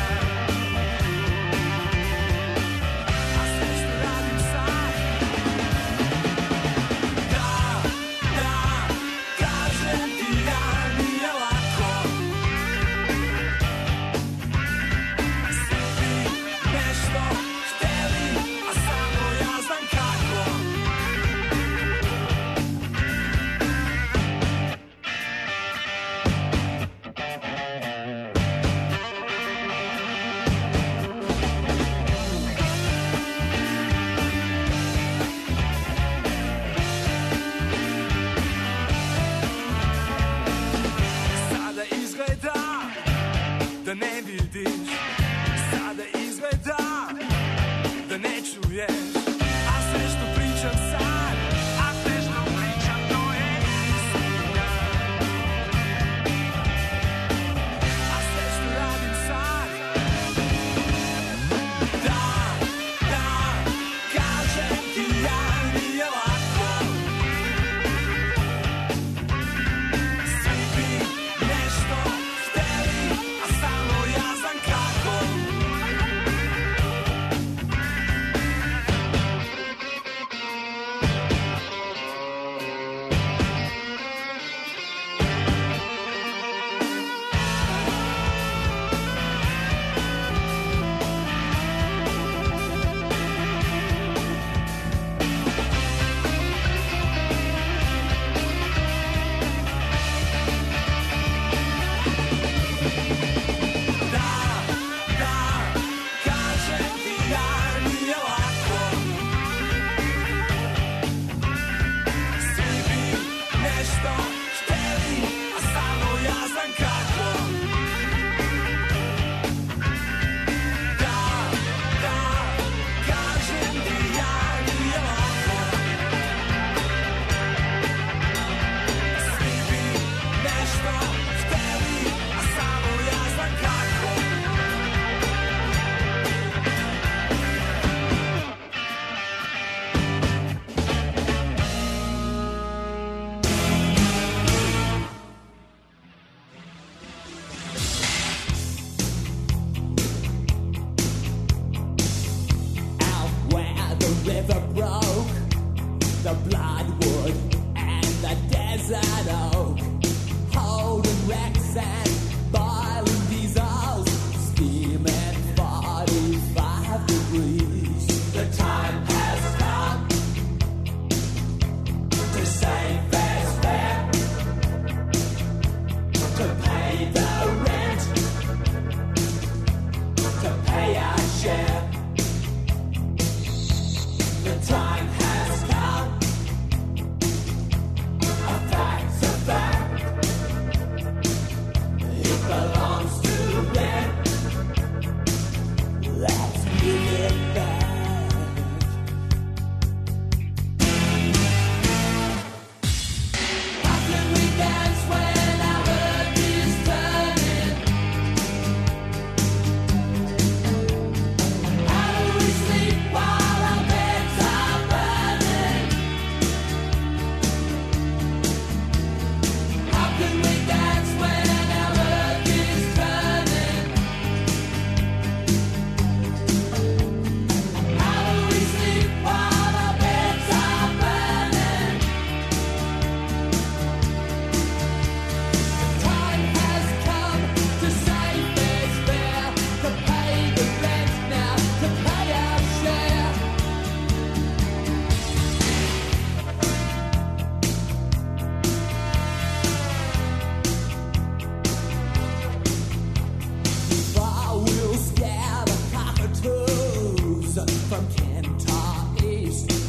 Da ne vidiš, sada izgleda da ne čuješ, a sve što pričam sad, a sve što pričam to je istina. A sve što radim sad, da, kažem ti ja, nije lako. Svi bi nešto hteli, a samo ja znam kako.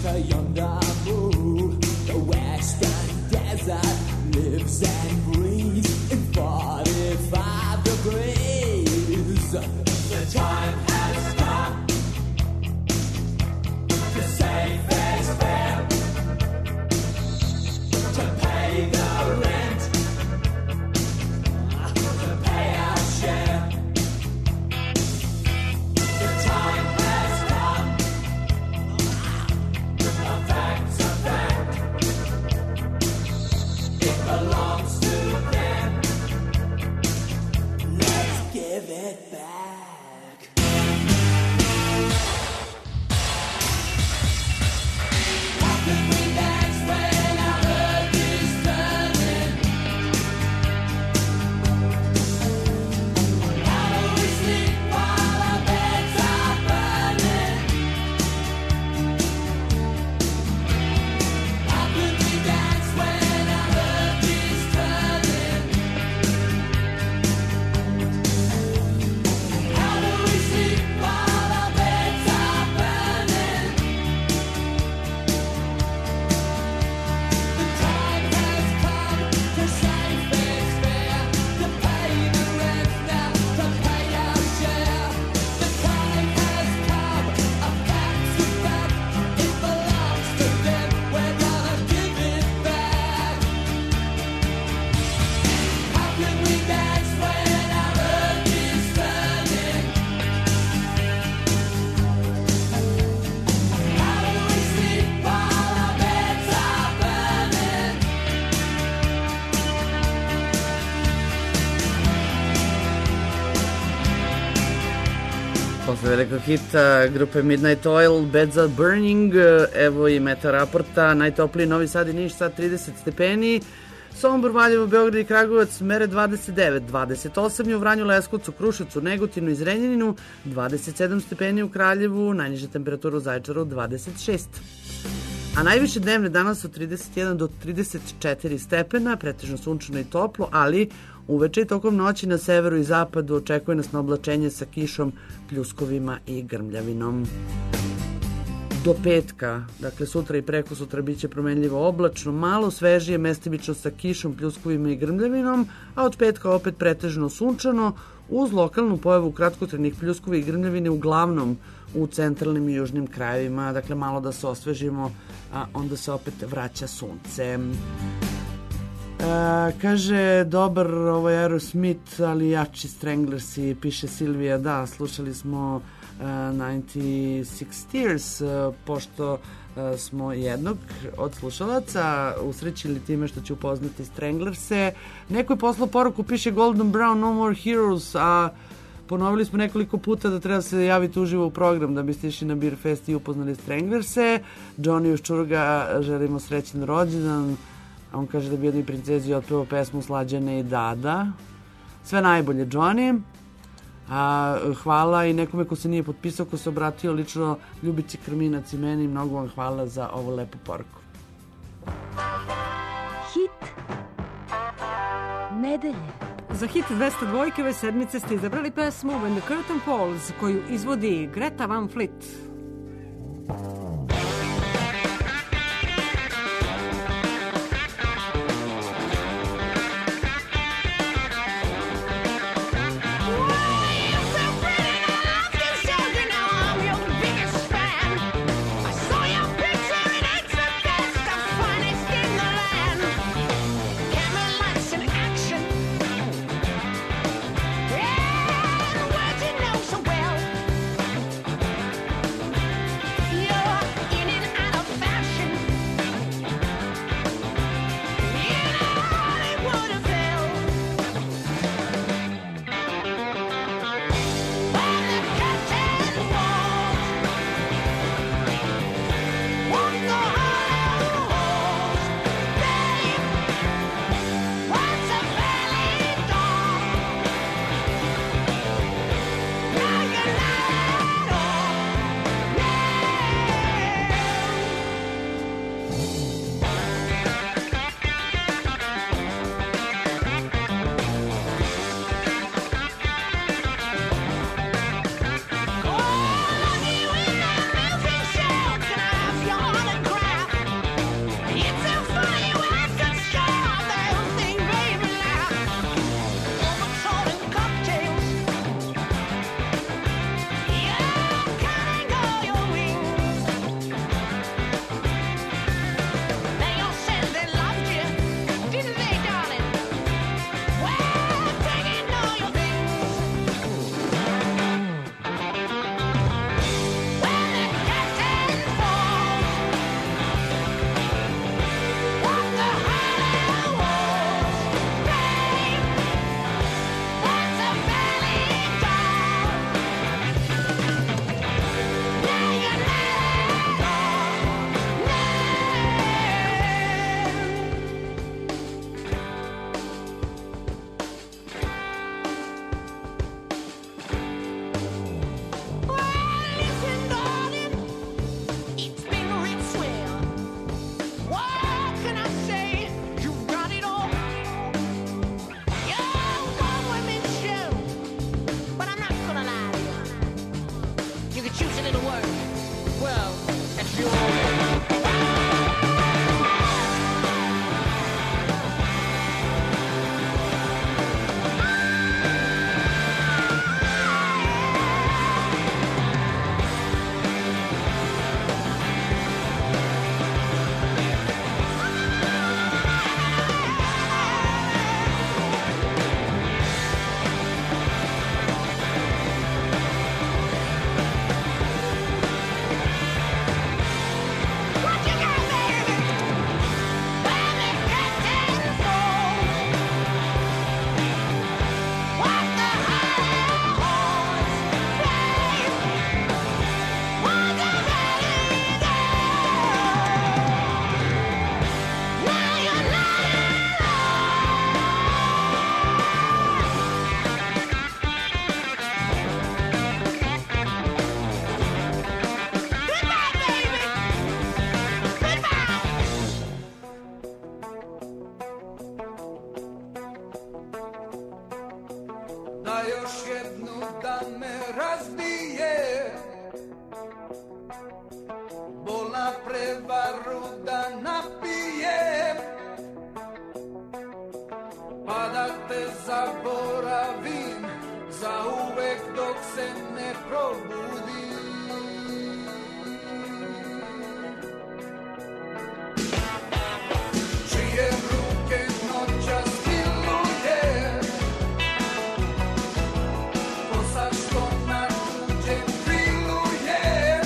to yonder moon. The western desert lives and breathes in 45 degrees. The time has come to say fair's fair, to pay the rent, to pay our share. The time has come, a fact's a fact. It belongs to them. Let's give it back. How can we dance when our earth is turning? How do we sleep while our beds are burning? How can we dance when our earth is turning? How do we sleep while our beds are burning? The time has come to say fair's fair, to pay the rent now, to pay our share. The time has come, a fact's a fact. It belongs to them, we're gonna give it back. How can we dance when our earth is turning? How do we sleep while our beds are burning? Posle velikog hita grupe Midnight Oil, Beds Are Burning, evo i meta raporta, najtopliji Novi Sad i Niš sad 30 stepeni, Sombor, Valjevo, Beograd i Kragujevac mere 29, 28 u Vranju, Leskovcu, Kruševcu, Negotinu i Zrenjaninu, 27 stepeni u Kraljevu, najniža temperatura u Zaječaru 26. A najviše dnevne danas od 31 do 34 stepena, pretežno sunčano i toplo, ali uveče i tokom noći na severu i zapadu očekuje nas na oblačenje sa kišom, pljuskovima i grmljavinom. Do petka, dakle sutra i preko sutra biće promenljivo oblačno, malo svežije, mestimično sa kišom, pljuskovima i grmljavinom, a od petka opet pretežno sunčano, uz lokalnu pojavu kratkotrajnih pljuskova i grmljavine uglavnom u centralnim i južnim krajevima, dakle malo da se osvežimo, a onda se opet vraća sunce. Kaže, dobar ovaj Aerosmith, ali jači Stranglersi, piše Silvija. Da, slušali smo 96 Tears, pošto smo jednog od slušalaca usrećili time što će upoznati Stranglerse. Neko je poslao poruku, piše Golden Brown, No More Heroes, a ponovili smo nekoliko puta da treba se javiti uživo u program da biste išli na Beer Fest i upoznali Stranglerse. Johnny iz Čurga želimo srećan rođendan. A on kaže da bi jednoj princezi otpevao pesmu Slađane i Dada. Sve najbolje, Johnny. Hvala i nekome ko se nije potpisao, ko se obratio lično Ljubici Krminac i meni. Mnogo vam hvala za ovu lepu poruku. Hit nedelje. Za hit 202 ove sedmice ste izabrali pesmu When the Curtain Falls, koju izvodi Greta Van Fleet. You're me razbije, bolna prevaru da napijem, pa da te zaboravim zauvek dok se ne probudim. Čije ruke noćas miluje, kosa što na tuđem krilu je,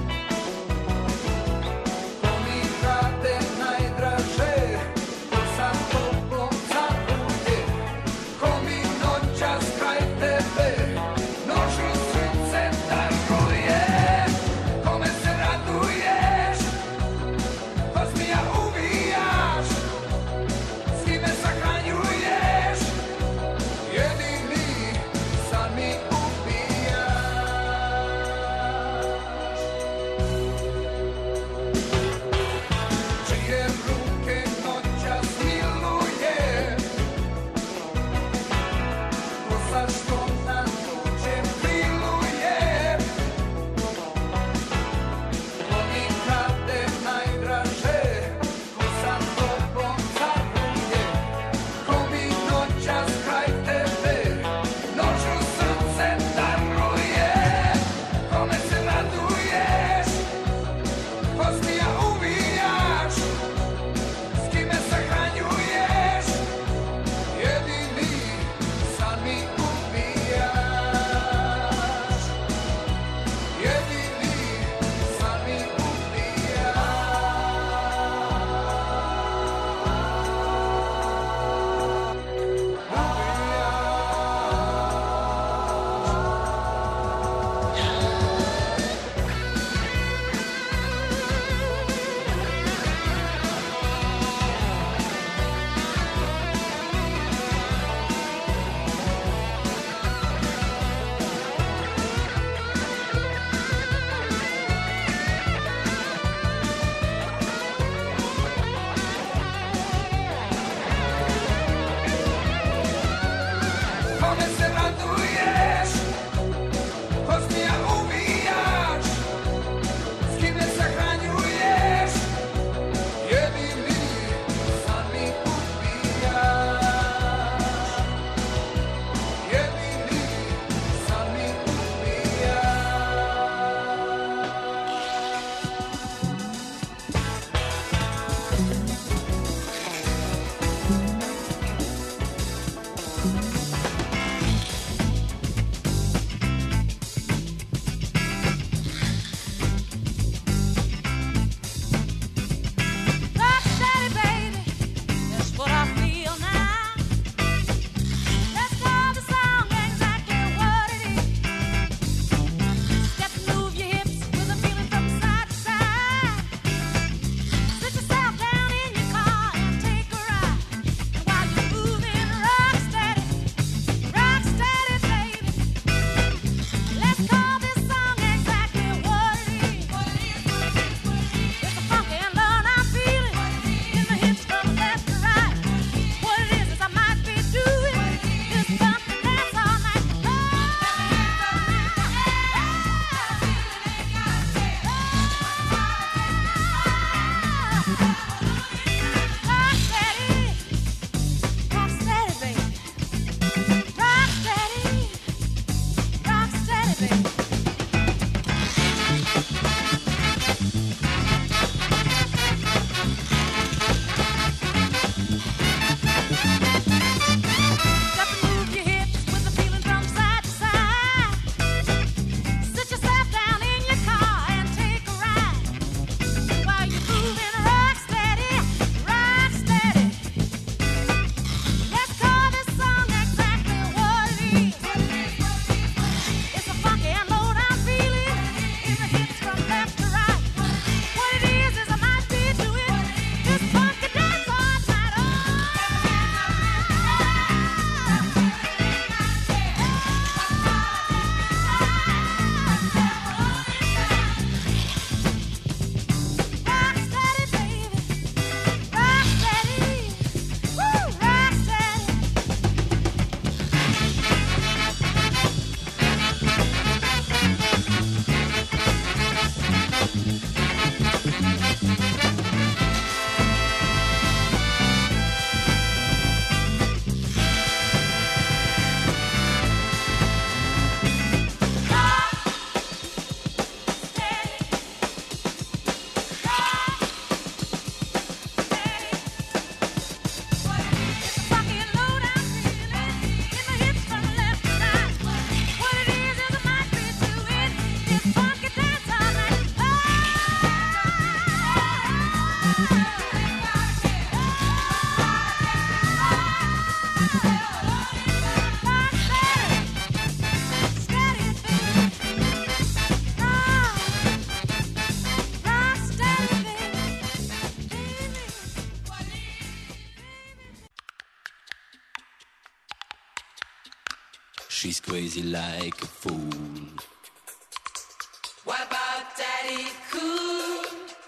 ko mi krade najdraže, ko sa tobom zatruje, ko mi noćas kraj tebe nožu srce daruje, kome se raduješ, ko smija ubijaš, s kime sahranjuješ, jedini san mi ubijaš. Čije ruke noćas miluje, kosa što na tuđem krilu je, ko mi krade najdraže, ko sa tobom zaruje, ko mi noćas kraj tebe noću srce daruje, kome se raduješ, ko smija ubijaš, s kime sahranjuješ, jedini san mi ubijaš, jedini san mi ubijaš. Kome se raduješ, ko smija ubijaš, s kime sahranjuješ, jedini san mi ubijaš, jedini san mi ubijaš. Rock steady, baby, that's what I feel now. Let's call the song exactly what it is. Step and move your hips with a feeling from side to side. Sit yourself down in your car and take a ride. And while you're moving, rock steady, baby. Let's call this song exactly what it is. It's a funky and love I'm feeling in the hips from left to right. What it is I might be doing is bump and dance all night. Rock steady, baby. Rock steady, baby. Got to move your hips with a feeling from side to side. Sit yourself down in your car and take a ride. While you're moving, rock steady, rock steady. Let's call this song exactly what it is. It's a funky and low crazy like a fool. What about Daddy Cool?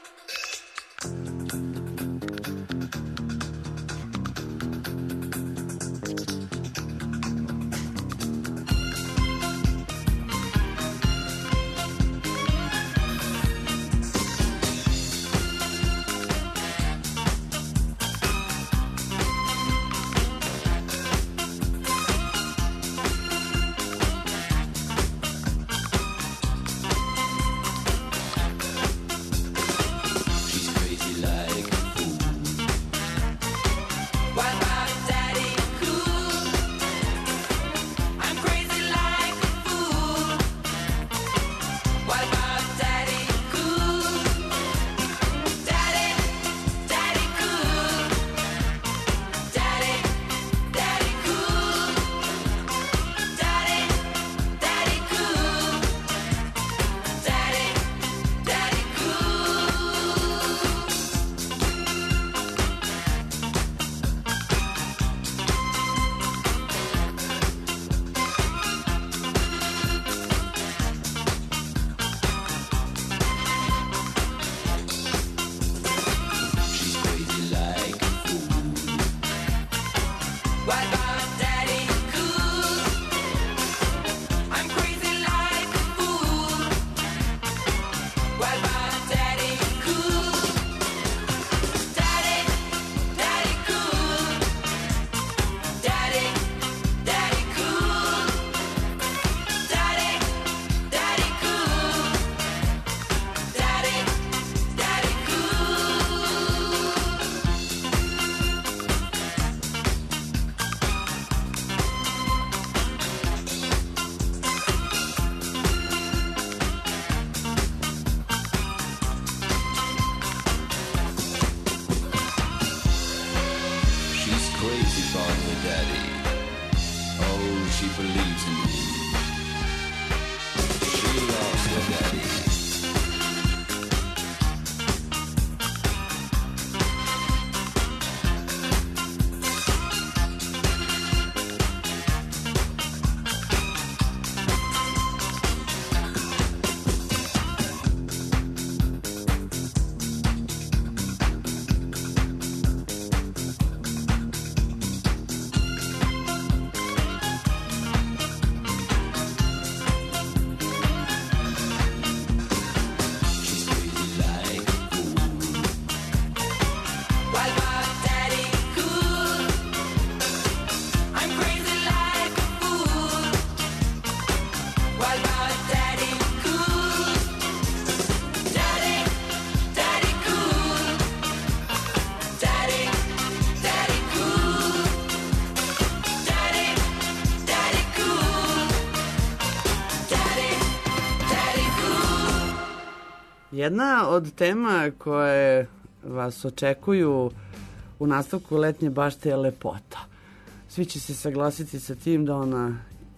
Jedna od tema koje vas očekuju u nastavku letnje bašte je lepota. Svi će se saglasiti sa tim da ona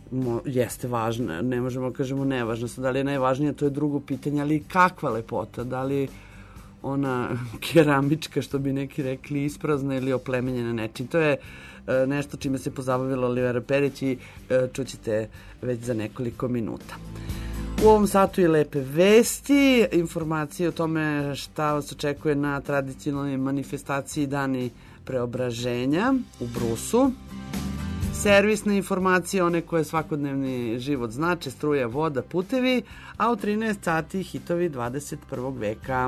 jeste važna, ne možemo kažemo nevažna. Da li je najvažnija, to je drugo pitanje, ali kakva lepota? Da li ona keramička, što bi neki rekli, isprazna ili oplemenjena nečim? To je nešto čime se pozabavila Olivera Perić i čućete već za nekoliko minuta. U ovom satu i lepe vesti, informacije o tome šta vas očekuje na tradicionalnoj manifestaciji Dani preobraženja u Brusu. Servisne informacije, one koje svakodnevni život znače, struja, voda, putevi, a u 13 sati hitovi 21. veka.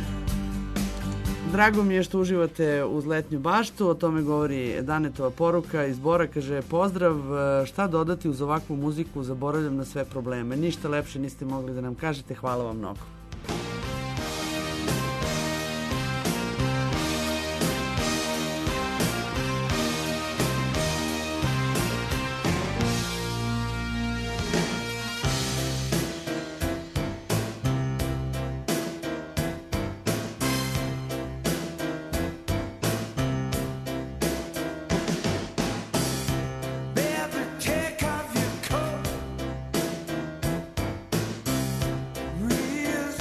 Drago mi je što uživate uz letnju baštu, o tome govori Danetova poruka iz Bora, kaže: pozdrav, šta dodati uz ovakvu muziku, zaboravljam na sve probleme. Ništa lepše niste mogli da nam kažete, hvala vam mnogo. Take off your coat, real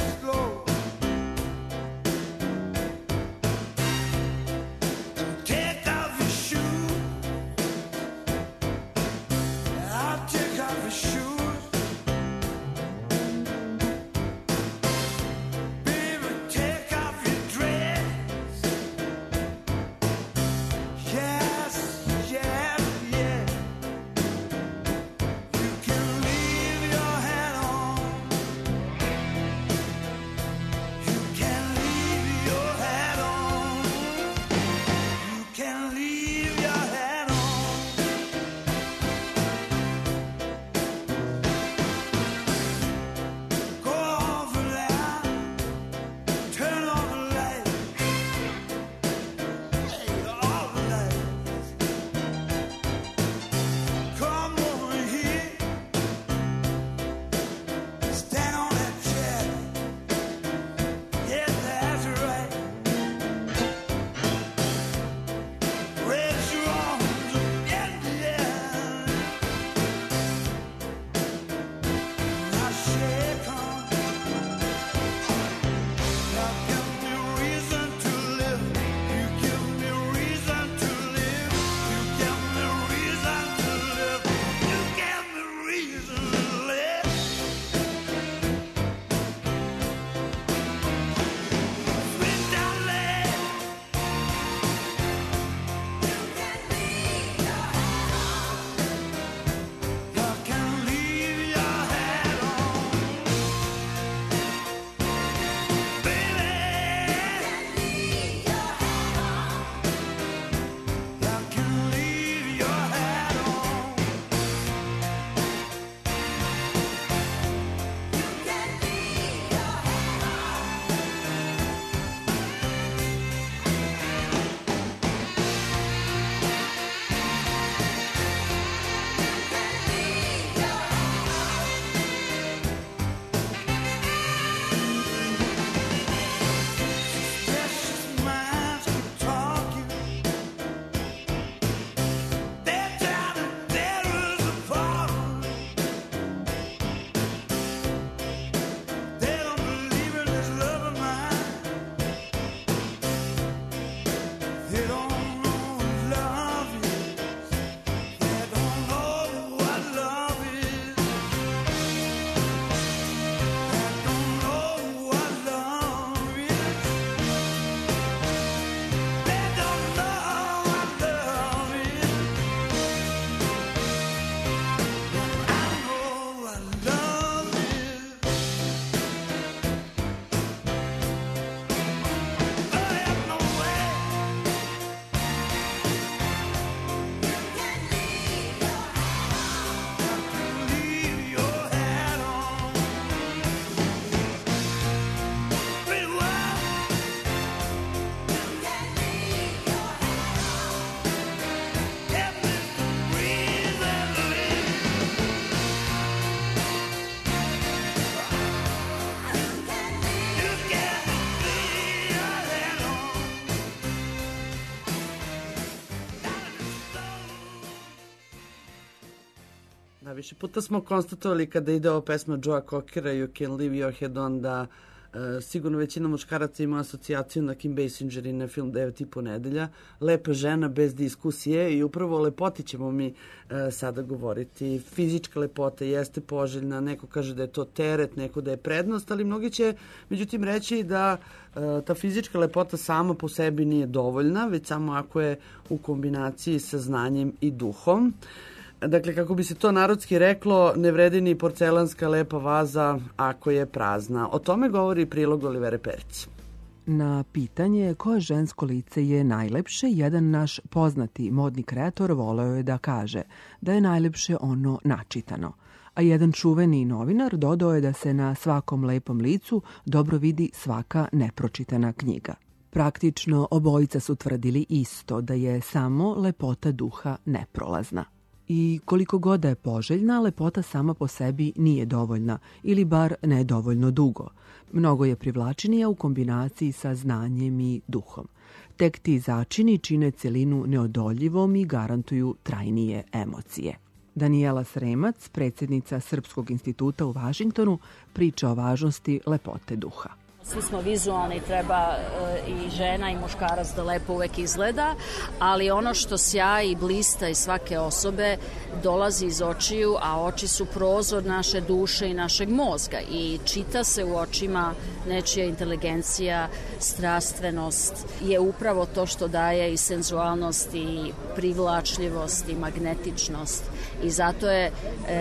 Prošli puta smo konstatovali kada ide ova pesma Joea Cockera You Can Leave Your Head On da sigurno većina muškaraca ima asocijaciju na Kim Basinger i na film 9,5 nedelja. Lepa žena bez diskusije i upravo o lepoti ćemo mi sada govoriti. Fizička lepota jeste poželjna, neko kaže da je to teret, neko da je prednost, ali mnogi će međutim reći da ta fizička lepota sama po sebi nije dovoljna, već samo ako je u kombinaciji sa znanjem i duhom. Dakle, kako bi se to narodski reklo, ne vredi ni porcelanska lepa vaza ako je prazna. O tome govori prilog Olivere Perić. Na pitanje koje žensko lice je najlepše, jedan naš poznati modni kreator voleo je da kaže da je najlepše ono načitano. A jedan čuveni novinar dodao je da se na svakom lepom licu dobro vidi svaka nepročitana knjiga. Praktično obojica su tvrdili isto, da je samo lepota duha neprolazna. I koliko god da je poželjna, lepota sama po sebi nije dovoljna, ili bar ne dovoljno dugo. Mnogo je privlačenija u kombinaciji sa znanjem i duhom. Tek ti začini čine celinu neodoljivom i garantuju trajnije emocije. Daniela Sremac, predsjednica Srpskog instituta u Vašingtonu, priča o važnosti lepote duha. Svi smo vizualni, treba i žena i muškarac da lepo uvek izgleda, ali ono što sjaji i blista iz svake osobe dolazi iz očiju, a oči su prozor naše duše i našeg mozga i čita se u očima nečija inteligencija, strastvenost je upravo to što daje i senzualnost i privlačljivost i magnetičnost i zato je,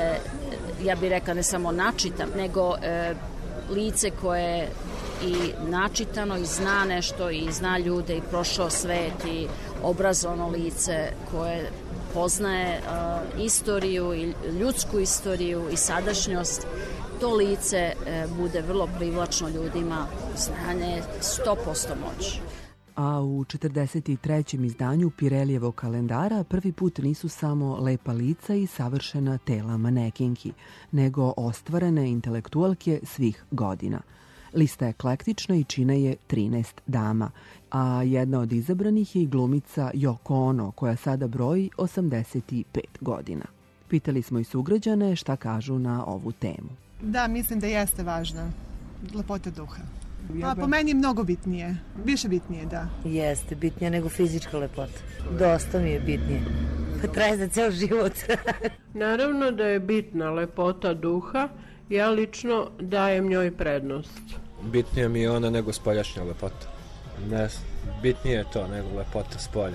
ja bih rekla, ne samo načitam, nego lice koje i načitano i zna nešto i zna ljude i prošao svet i obrazovano lice koje poznaje istoriju i ljudsku istoriju i sadašnjost, to lice bude vrlo privlačno ljudima, znanje 100% moći. A u 43. izdanju Pirelijevog kalendara prvi put nisu samo lepa lica i savršena tela manekinki, nego ostvarene intelektualke svih godina. Lista je eklektična i čine je 13 dama, a jedna od izabranih je i glumica Yoko Ono, koja sada broji 85 godina. Pitali smo i sugrađane šta kažu na ovu temu. Da, mislim da jeste važna lepota duha. A po meni mnogo bitnije, više bitnije, da. Jeste, bitnije nego fizička lepota. Dosta mi je bitnije. Pa traje za ceo život. Naravno da je bitna lepota duha, ja lično dajem njoj prednost. Bitnije mi je ona nego spoljašnja lepota. Ne, bitnije je to nego lepota spolja,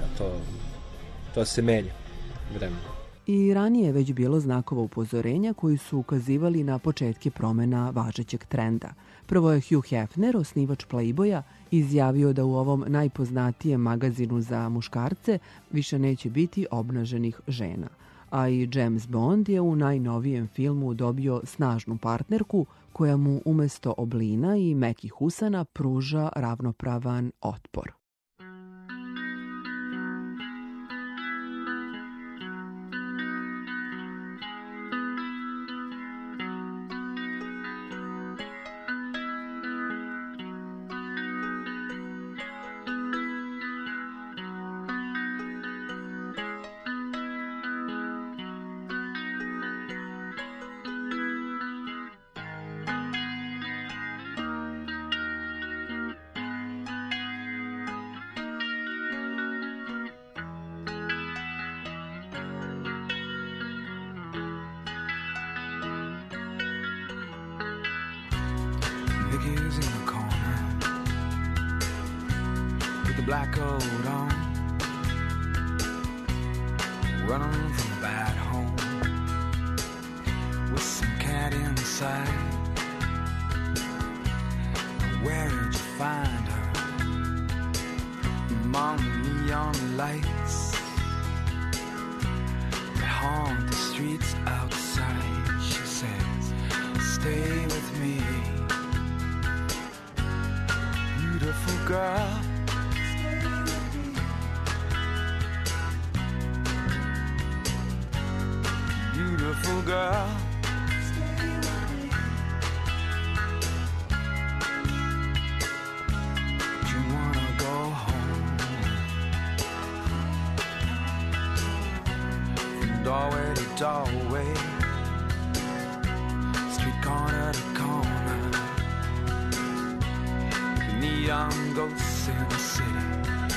to se menja vremenom. I ranije je već bilo znakova upozorenja koji su ukazivali na početke promena važećeg trenda. Prvo je Hugh Hefner, osnivač Playboya, izjavio da u ovom najpoznatijem magazinu za muškarce više neće biti obnaženih žena. A i James Bond je u najnovijem filmu dobio snažnu partnerku koja mu umesto oblina i mekih usana pruža ravnopravan otpor. Vicky's in the corner with the black coat on, running from a bad home with some cat inside. Where did you find her? Among the neon lights that haunt the streets outside. She says, stay with me, beautiful girl. Beautiful girl. Do you wanna go home? From doorway to doorway, found ghosts in the city.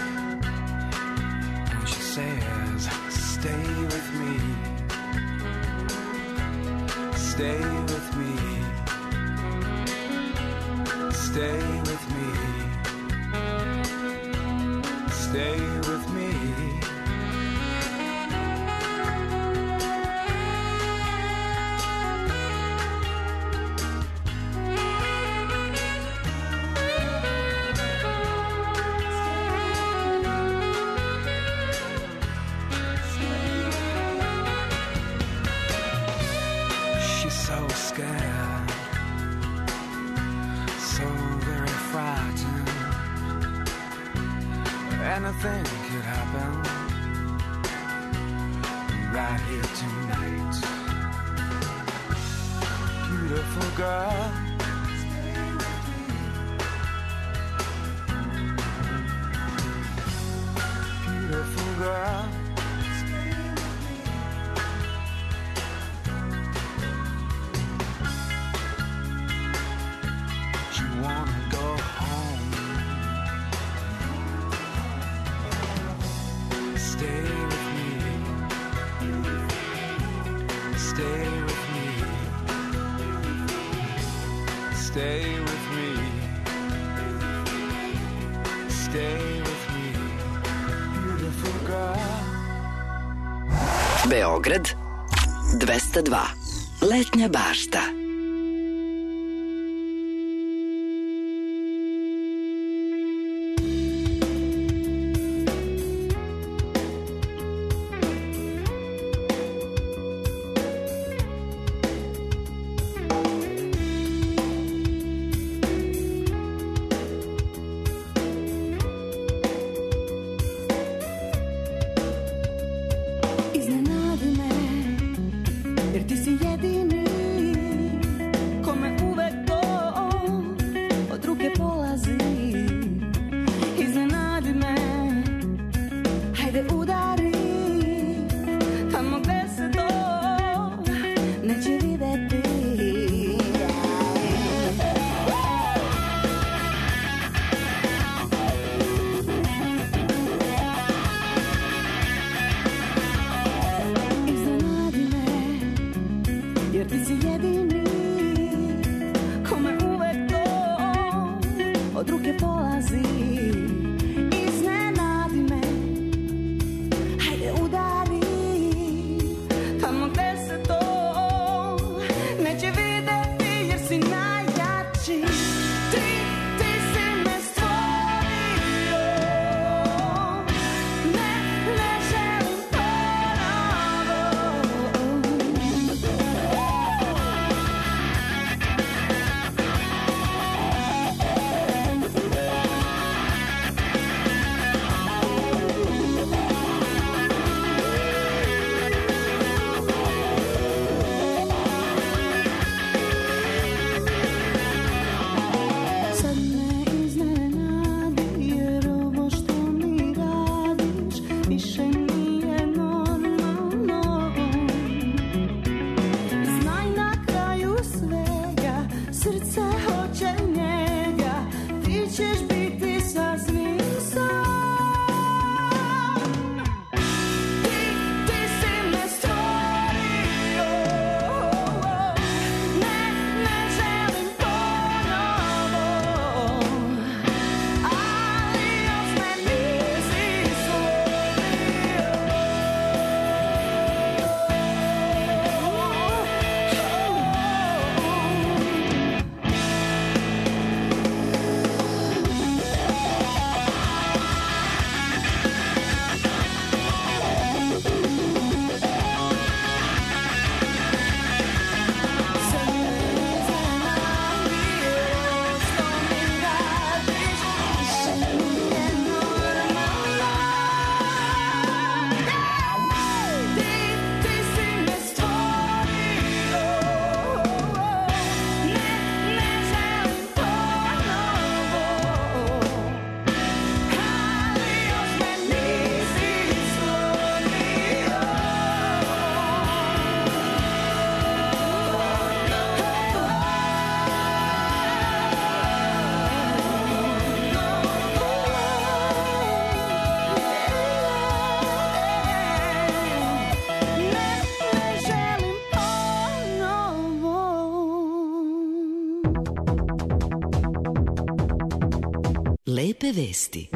And she says, stay with me. Stay with me. Stay with me. Stay with me. She's so scared, so very frightened. Anything could happen right here tonight. Beautiful girl, beautiful girl. You wanna go home? Stay with me. Stay with me. Stay with me. Stay with me. Beautiful girl. Beograd 202. Letnja bašta. Iznenadi me, jer ti si jedini Lepe vesti.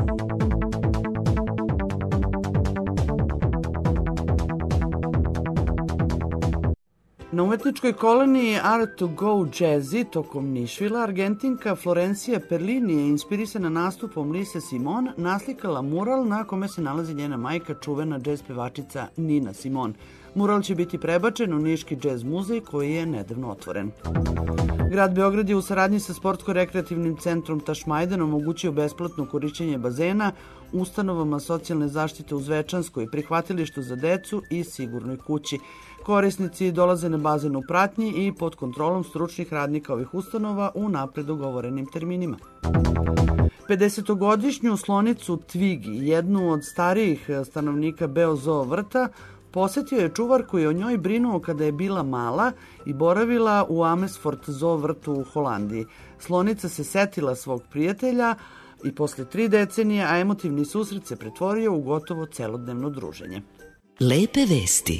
Na umetničkoj koloniji Art to Go Jazzy tokom Nišvila, Argentinka Florencija Perlini je inspirisana nastupom Lise Simon naslikala mural na kome se nalazi njena majka, čuvena džez pevačica Nina Simon. Mural će biti prebačen u Niški džez muzej koji je nedavno otvoren. Grad Beograd je u saradnji sa Sportsko-rekreativnim centrom Tašmajdan omogućio besplatno korišćenje bazena ustanovama socijalne zaštite u Zvečanskoj, prihvatilištu za decu i Sigurnoj kući. Korisnici dolaze na bazen u pratnji i pod kontrolom stručnih radnika ovih ustanova u napred dogovorenim terminima. 50-godišnju slonicu Tvigi, jednu od starijih stanovnika Beozoo vrta, posetio je čuvar koji je o njoj brinuo kada je bila mala i boravila u Amersfoort zoo vrtu u Holandiji. Slonica se setila svog prijatelja i posle 3 decenije, a emotivni susret se pretvorio u gotovo celodnevno druženje. Lepe vesti.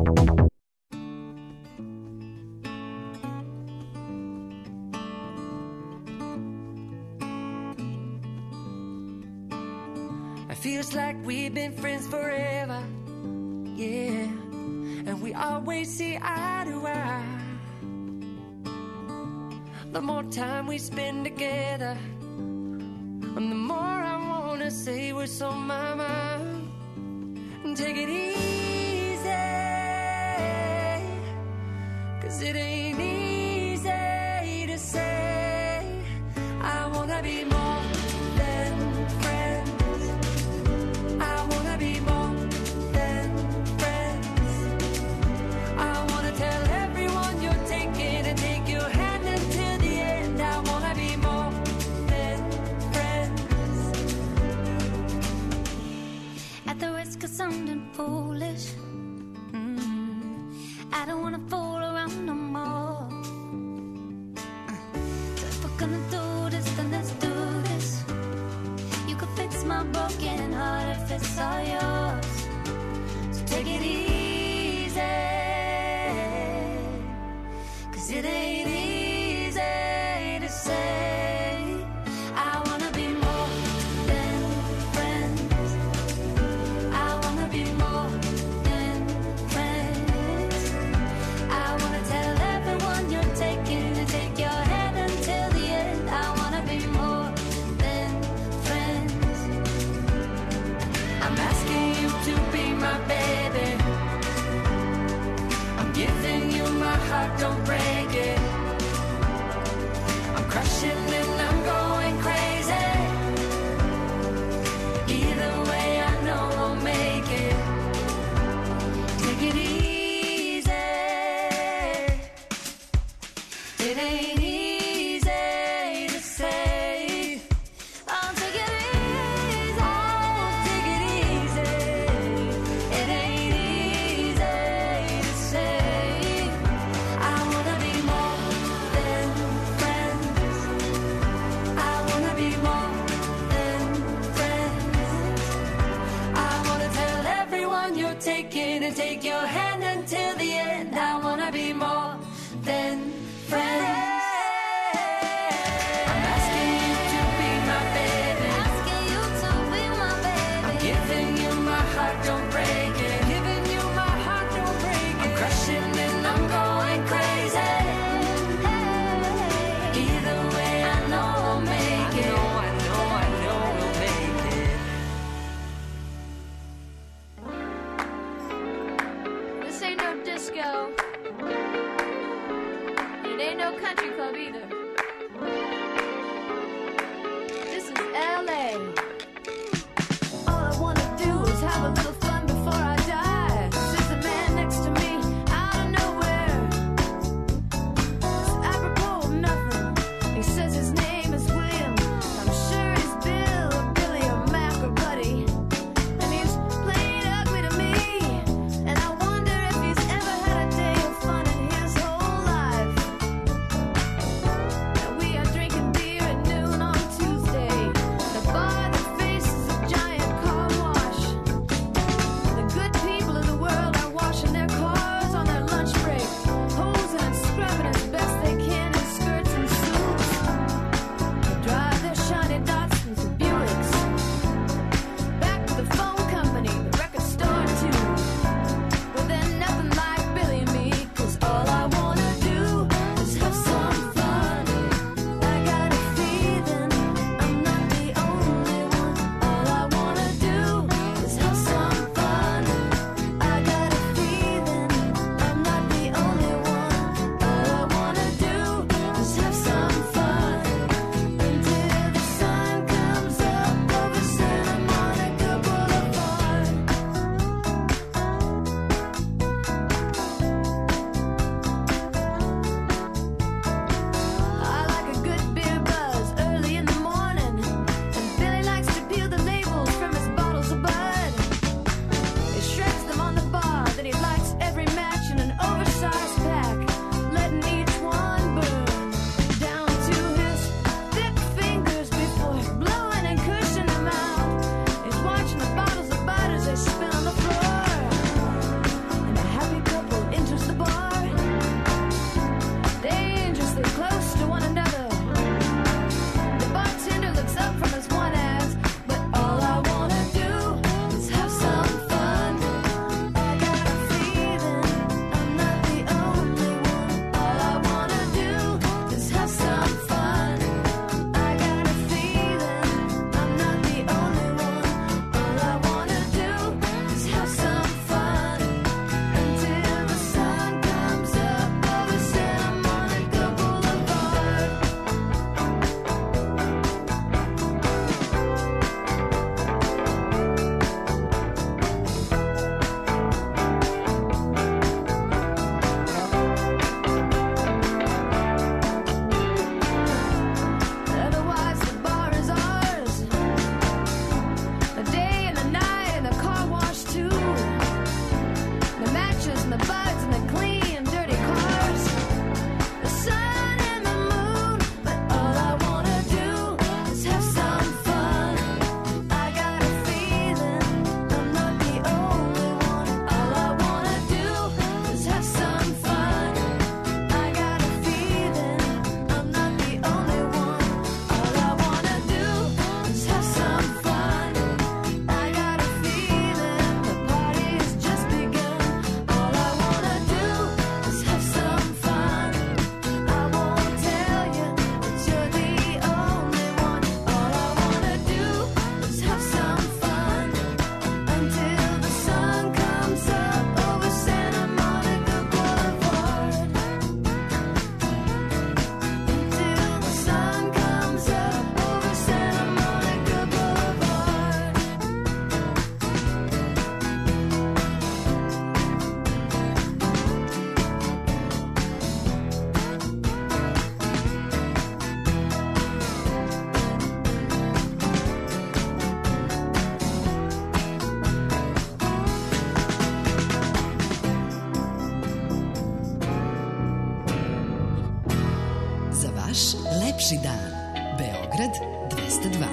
It feels like we've been friends forever, yeah, and we always see eye to eye. The more time we spend together, and the more I wanna say what's on my mind. Take it easy, 'cause it ain't easy to say. I wanna be more than friends. I wanna be more than friends. I wanna tell everyone you're taking and take your hand until the end. I wanna be more than friends. At the risk of sounding foolish, I don't wanna fool around no more. So if we're gonna do this, then let's do this. You could fix my broken heart if it's all yours. So take it easy, 'cause it ain't easy to say. I wanna be more than friends. I wanna be more than friends. I wanna tell everyone you're taking and take your hand until the end. I wanna be more than friends. I'm asking you to be my baby. I'm giving you my heart, don't break it. I'm crushing and I'm going crazy. Either way, I know I'll make it. Take it easy. It ain't easy to say. I'll take it easy. I'll take it easy. It ain't easy to say. I wanna be more than friends. I wanna be more than friends. I wanna tell everyone you're taking and take your hand until the end. I wanna be more than friends. I'm asking you to be my baby. Asking you to be my baby. I'm giving you my heart, don't break it. Giving you my heart, don't break it. I'm crushing and I'm going crazy. Either way, I know I'll make it. I know we'll make it. This ain't no disco. It ain't no country club either. This is LA. All I wanna do is have a little fun before I die. There's a man next to me out of nowhere. It's apropos of nothing. He says his name is William. I'm sure he's Bill or Billy or Mac or Buddy. And he's plain ugly to me. And I wonder if he's ever had a day of fun in his whole life. And we are drinking beer at noon on Tuesday. The bar that faces a giant car wash. The good people of the world are washing their cars on their lunch break, hosing and scrubbing as best they can in skirts and suits. Lepši dan. Beograd 202.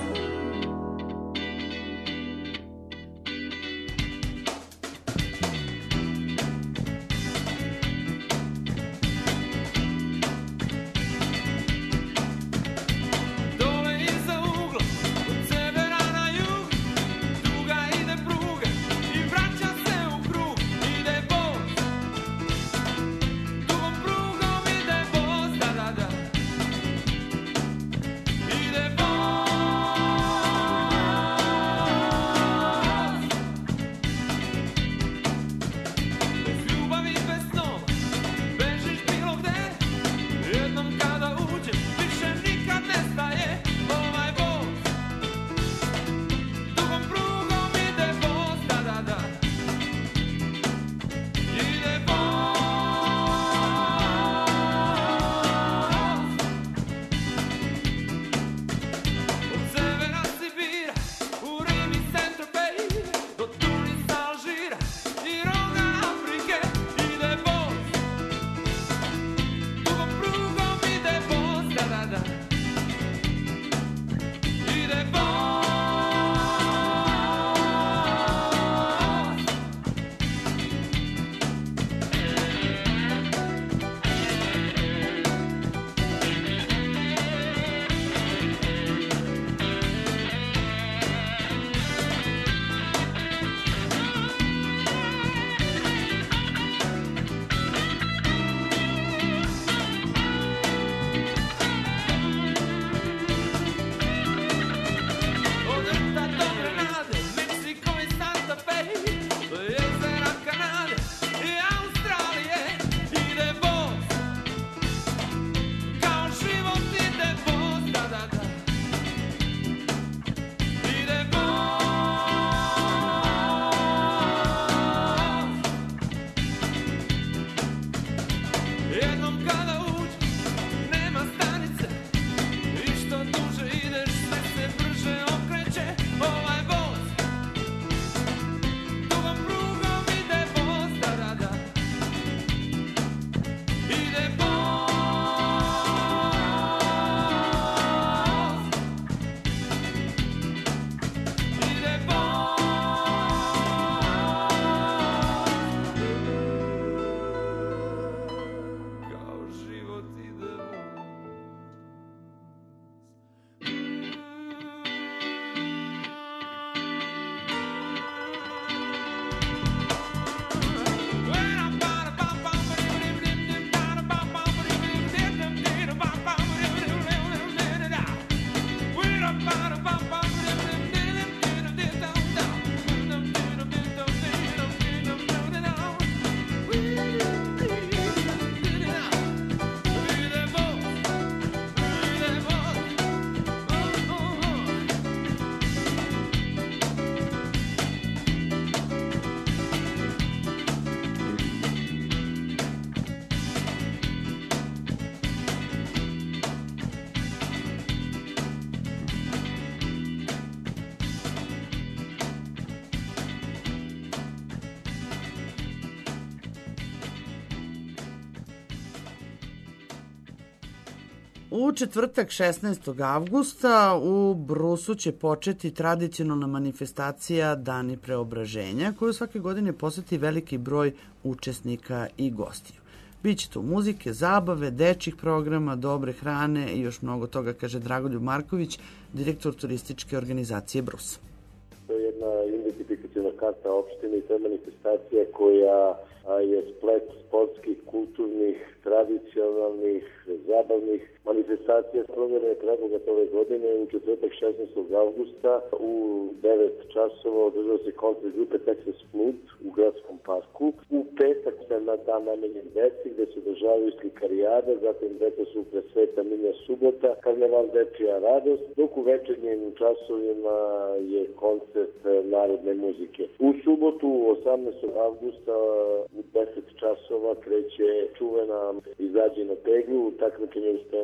U četvrtak 16. avgusta u Brusu će početi tradicionalna manifestacija Dani preobraženja, koju svake godine poseti veliki broj učesnika i gostiju. Biće tu muzike, zabave, dečjih programa, dobre hrane i još mnogo toga, kaže Dragoljub Marković, direktor turističke organizacije Brus. To je jedna identifikacijna karta opštine i to je manifestacija koja je splet sportskih, kulturnih, tradicionalnih, zabavnih manifestacija. Program je predlogat ove godine u četvrtak 16. avgusta u 9 časova održava se koncert grupe Texas Flood u gradskom parku. U petak se na dan namenjen deci gde se održavaju slikarijada, zatim deca su pred Sveta Milja subota, karneval dečija radost, dok u večernjim časovima je koncert narodne muzike. U subotu 18. avgusta u 10 časova kreće čuvena Izađi na peglu, takmičenje uz temu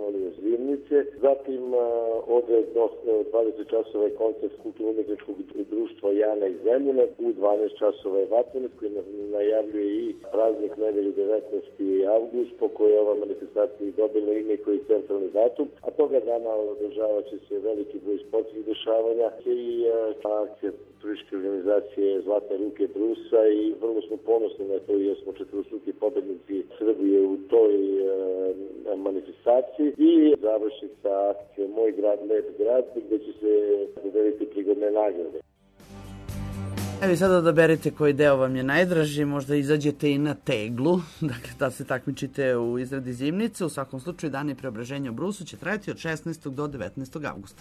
Filharmonije Zimnice, zatim od 20 časova je koncert Kulturno-umetničkog društva Jana iz Zemljina, u 12 časova je Vatrenac koji najavljuje i praznik nedelju 19. avgust, po kojoj je ova manifestacija dobila ime koji je centralni datum, a toga dana održavat će se veliki broj sportskih dešavanja i akcija turističke organizacije Zlatne ruke Brusa i vrlo smo ponosni na to jer smo četvorostruki pobednici Srbije u toj manifestaciji i završnica akcije Moj grad, lep grad, gde će se dodeliti prigodne nagrade. Evo i sada odaberite koji deo vam je najdraži, možda izađete i na teglu, dakle da se takmičite u izradi zimnice. U svakom slučaju dani preobraženja u Brusu će trajati od 16. do 19. avgusta.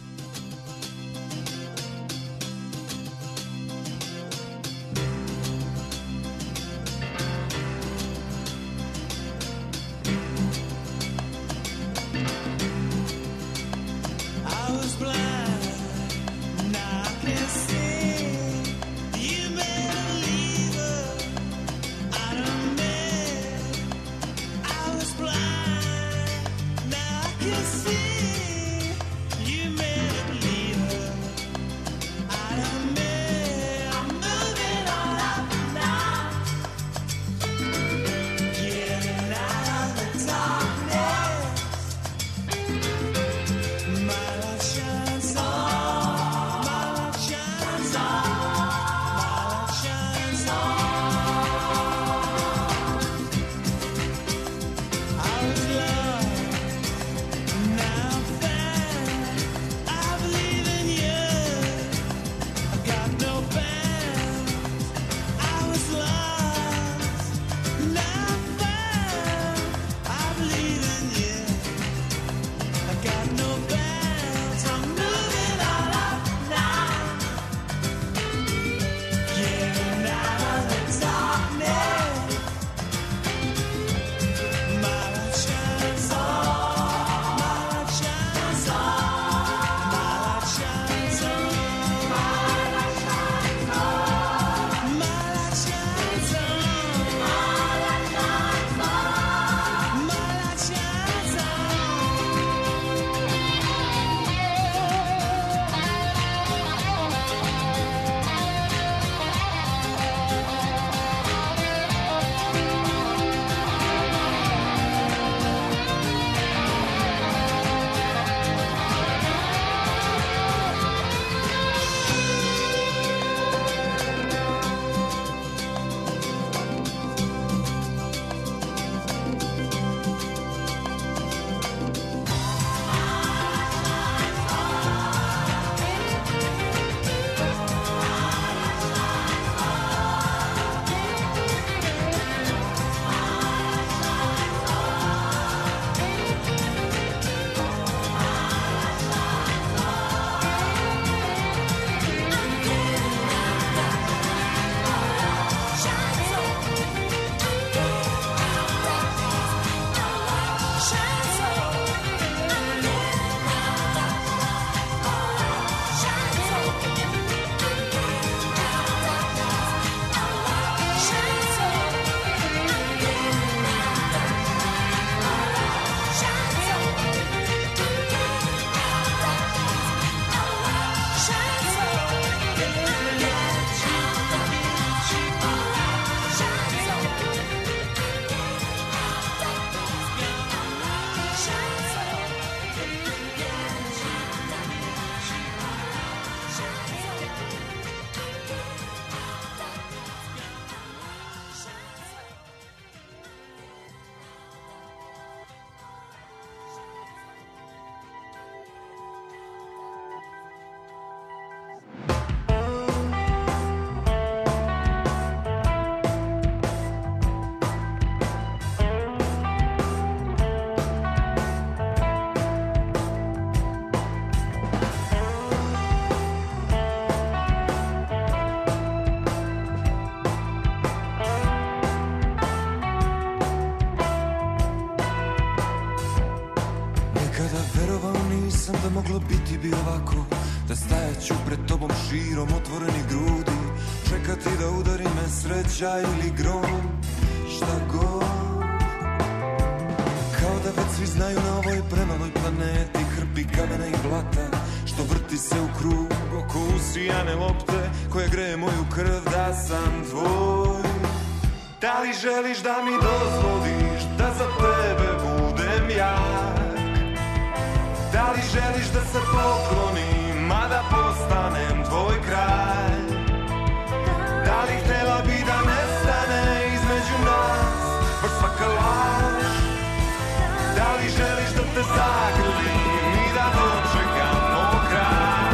moglo biti bi ovako, da stajaću pred tobom širom otvorenih grudi, čekati da udari me sreća ili grom, šta god. Kao da već svi znaju na ovoj premaloj planeti, hrpi kamena i blata što vrti se u krug oko usijane lopte koja greje moju krv da sam tvoj. Da li želiš da mi dozvoliš da za tebe budem jak? Da li želiš da se poklonim, a da postanem tvoj kralj? Da li htjela bi da nestane između nas baš svaka laž? Da li želiš da te zagrlim i da dočekamo kraj?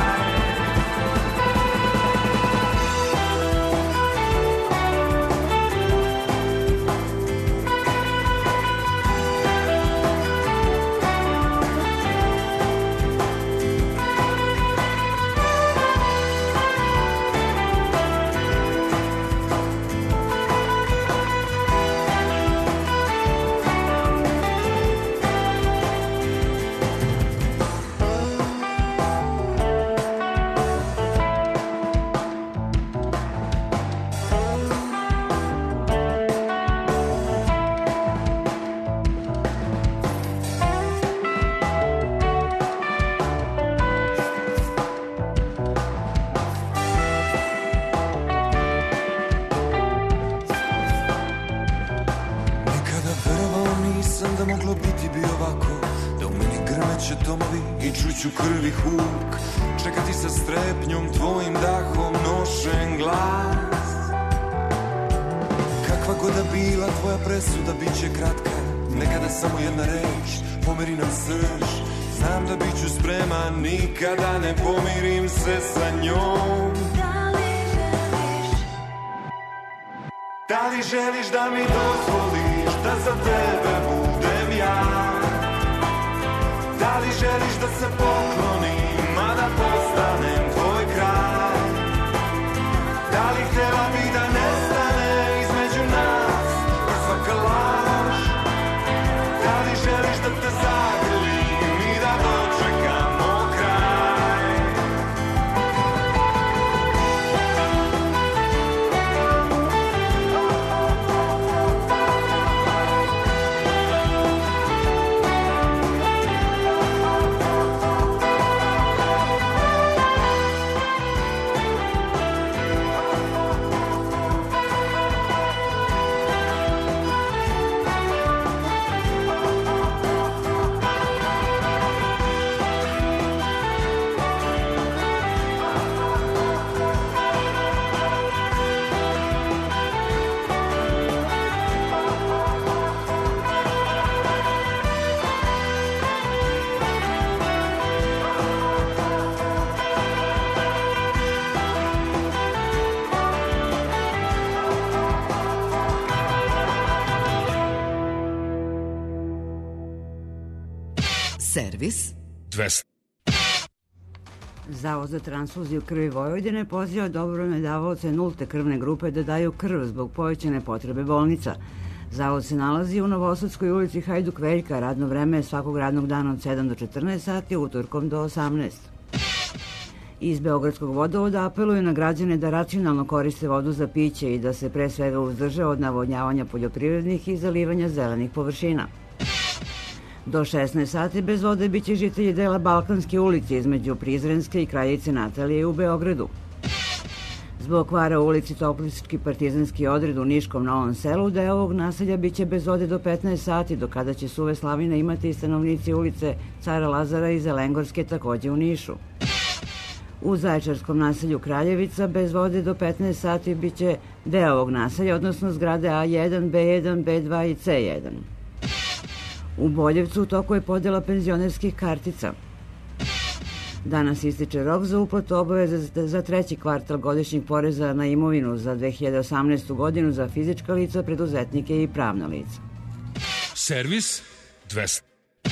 Čuću krvi huk, čekati sa strepnjom, tvojim dahom nošen glas. Kakva god da bila tvoja presuda, bit će kratka, nekada samo jedna reč, pomeri nam srž. Znam da bit ću spreman, nikada ne pomirim se sa njom. Da li želiš da mi dozvoliš da za tebe budem ja? Da li želiš da se poklonim, a da postanem tvoj kralj? Da li htjela bi da nestane između nas baš svaka laž? Da li želiš da te zagrlim i da dočekamo kraj? Servis 200. Zavod za transfuziju krvi Vojvodine poziva dobrovoljne davaoce nulte krvne grupe da daju krv zbog povećane potrebe bolnica. Zavod se nalazi u Novosadskoj ulici Hajduk Veljka, radno vreme je svakog radnog dana od 7 do 14 sati, utorkom do 18. Iz Beogradskog vodovoda apeluju na građane da racionalno koriste vodu za piće i da se pre svega uzdrže od navodnjavanja poljoprivrednih i zalivanja zelenih površina. Do 16 sati bez vode biće žitelji dela Balkanske ulice između Prizrenske i Kraljice Natalije u Beogradu. Zbog kvara u ulici Toplički partizanski odred u Niškom Novom Selu, deo ovog naselja biće bez vode do 15 sati, do kada će suve slavine imati i stanovnici ulice Cara Lazara i Zelengorske takođe u Nišu. U Zaječarskom naselju Kraljevica bez vode do 15 sati biće deo ovog naselja, odnosno zgrade A1, B1, B2 i C1. U Boljevcu u toku je podela penzionerskih kartica. Danas ističe rok za uplatu obaveza za treći kvartal godišnjeg poreza na imovinu za 2018. godinu za fizička lica, preduzetnike i pravna lica. Servis 200.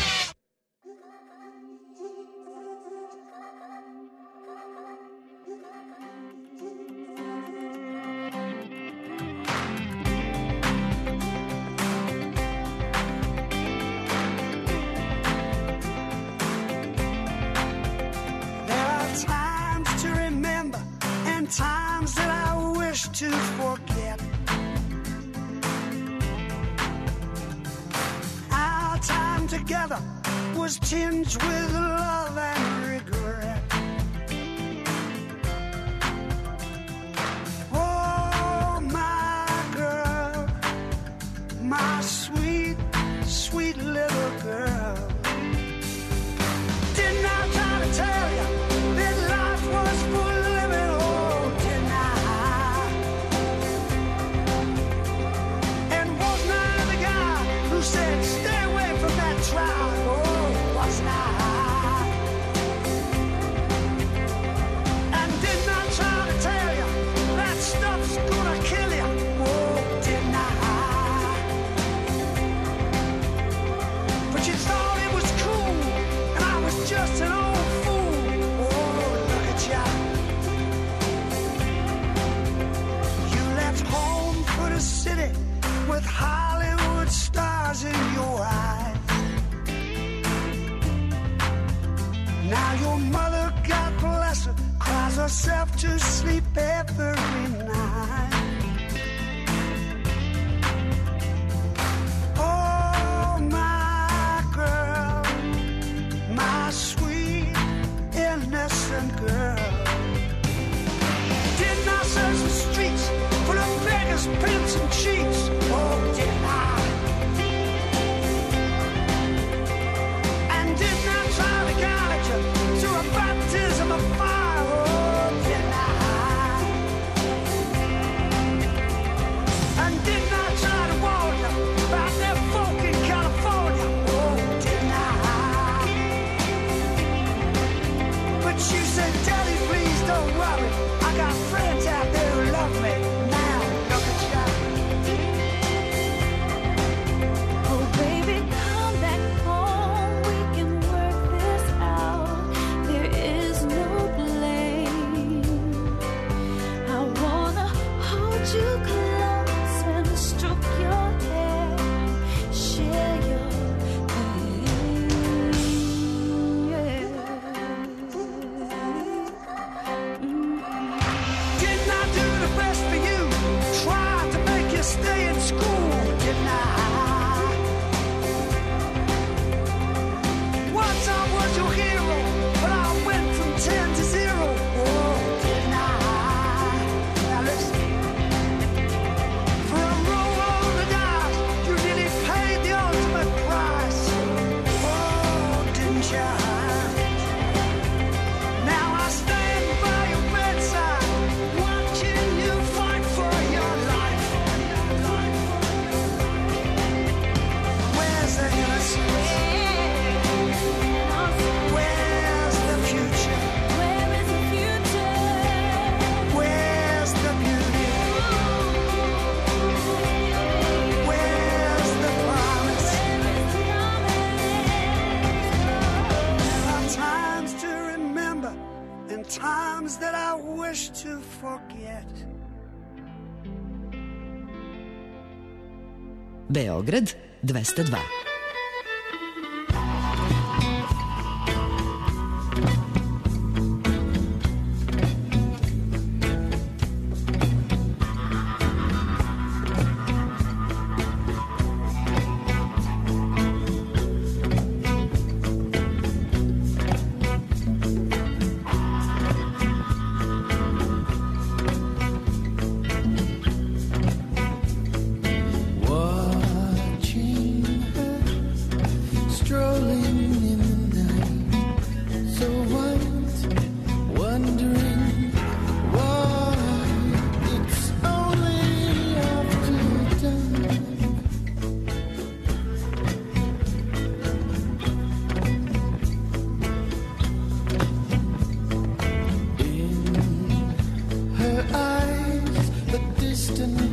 Times that I wish to forget. Our time together together was tinged with love and regret. Oh, my girl, my sweet, sweet little girl. Didn't I try to tell you that life was full of living? Oh, didn't I? And wasn't I the guy who said, stay away from that trial? Oh, wasn't I? And didn't I try to tell you that stuff's gonna kill you? Oh, didn't I? But you thought it was cool, and I was just an old fool. Oh, look at ya. You left home for the city with Hollywood stars in your eyes. Now your mother, God bless her, cries herself to sleep every night. Oh, my girl, my sweet, innocent girl. Didn't I search the streets for the beggars, pimps, and cheats? Oh, didn't I? And didn't I try to guide you to a baptism of fire? Oh, didn't I? And didn't I try to warn you about that folk in California? Oh, didn't I? But you said, Daddy, please don't worry. I got friends out there who love me. Now, look at you. Oh, baby, come back home. We can work this out. There is no blame. I wanna hold you close and stroke your hair, share your pain. Didn't I do the best for you? Tried to make you stay in school, didn't I? Once I was your hero, but I went from 10 to 0. Oh, didn't I? Now listen. For a roll on the dice, you really paid the ultimate price. Oh, didn't you? Now I stand by your bedside, watching you fight for your life. Where's the innocence? Where's the future? Where is the future? Where's the beauty? Where's the promise? There are times to remember and times that I wish to forget. Beograd 202. Watching her strolling in the night, so white, wondering why it's only after dark. In her eyes, the distant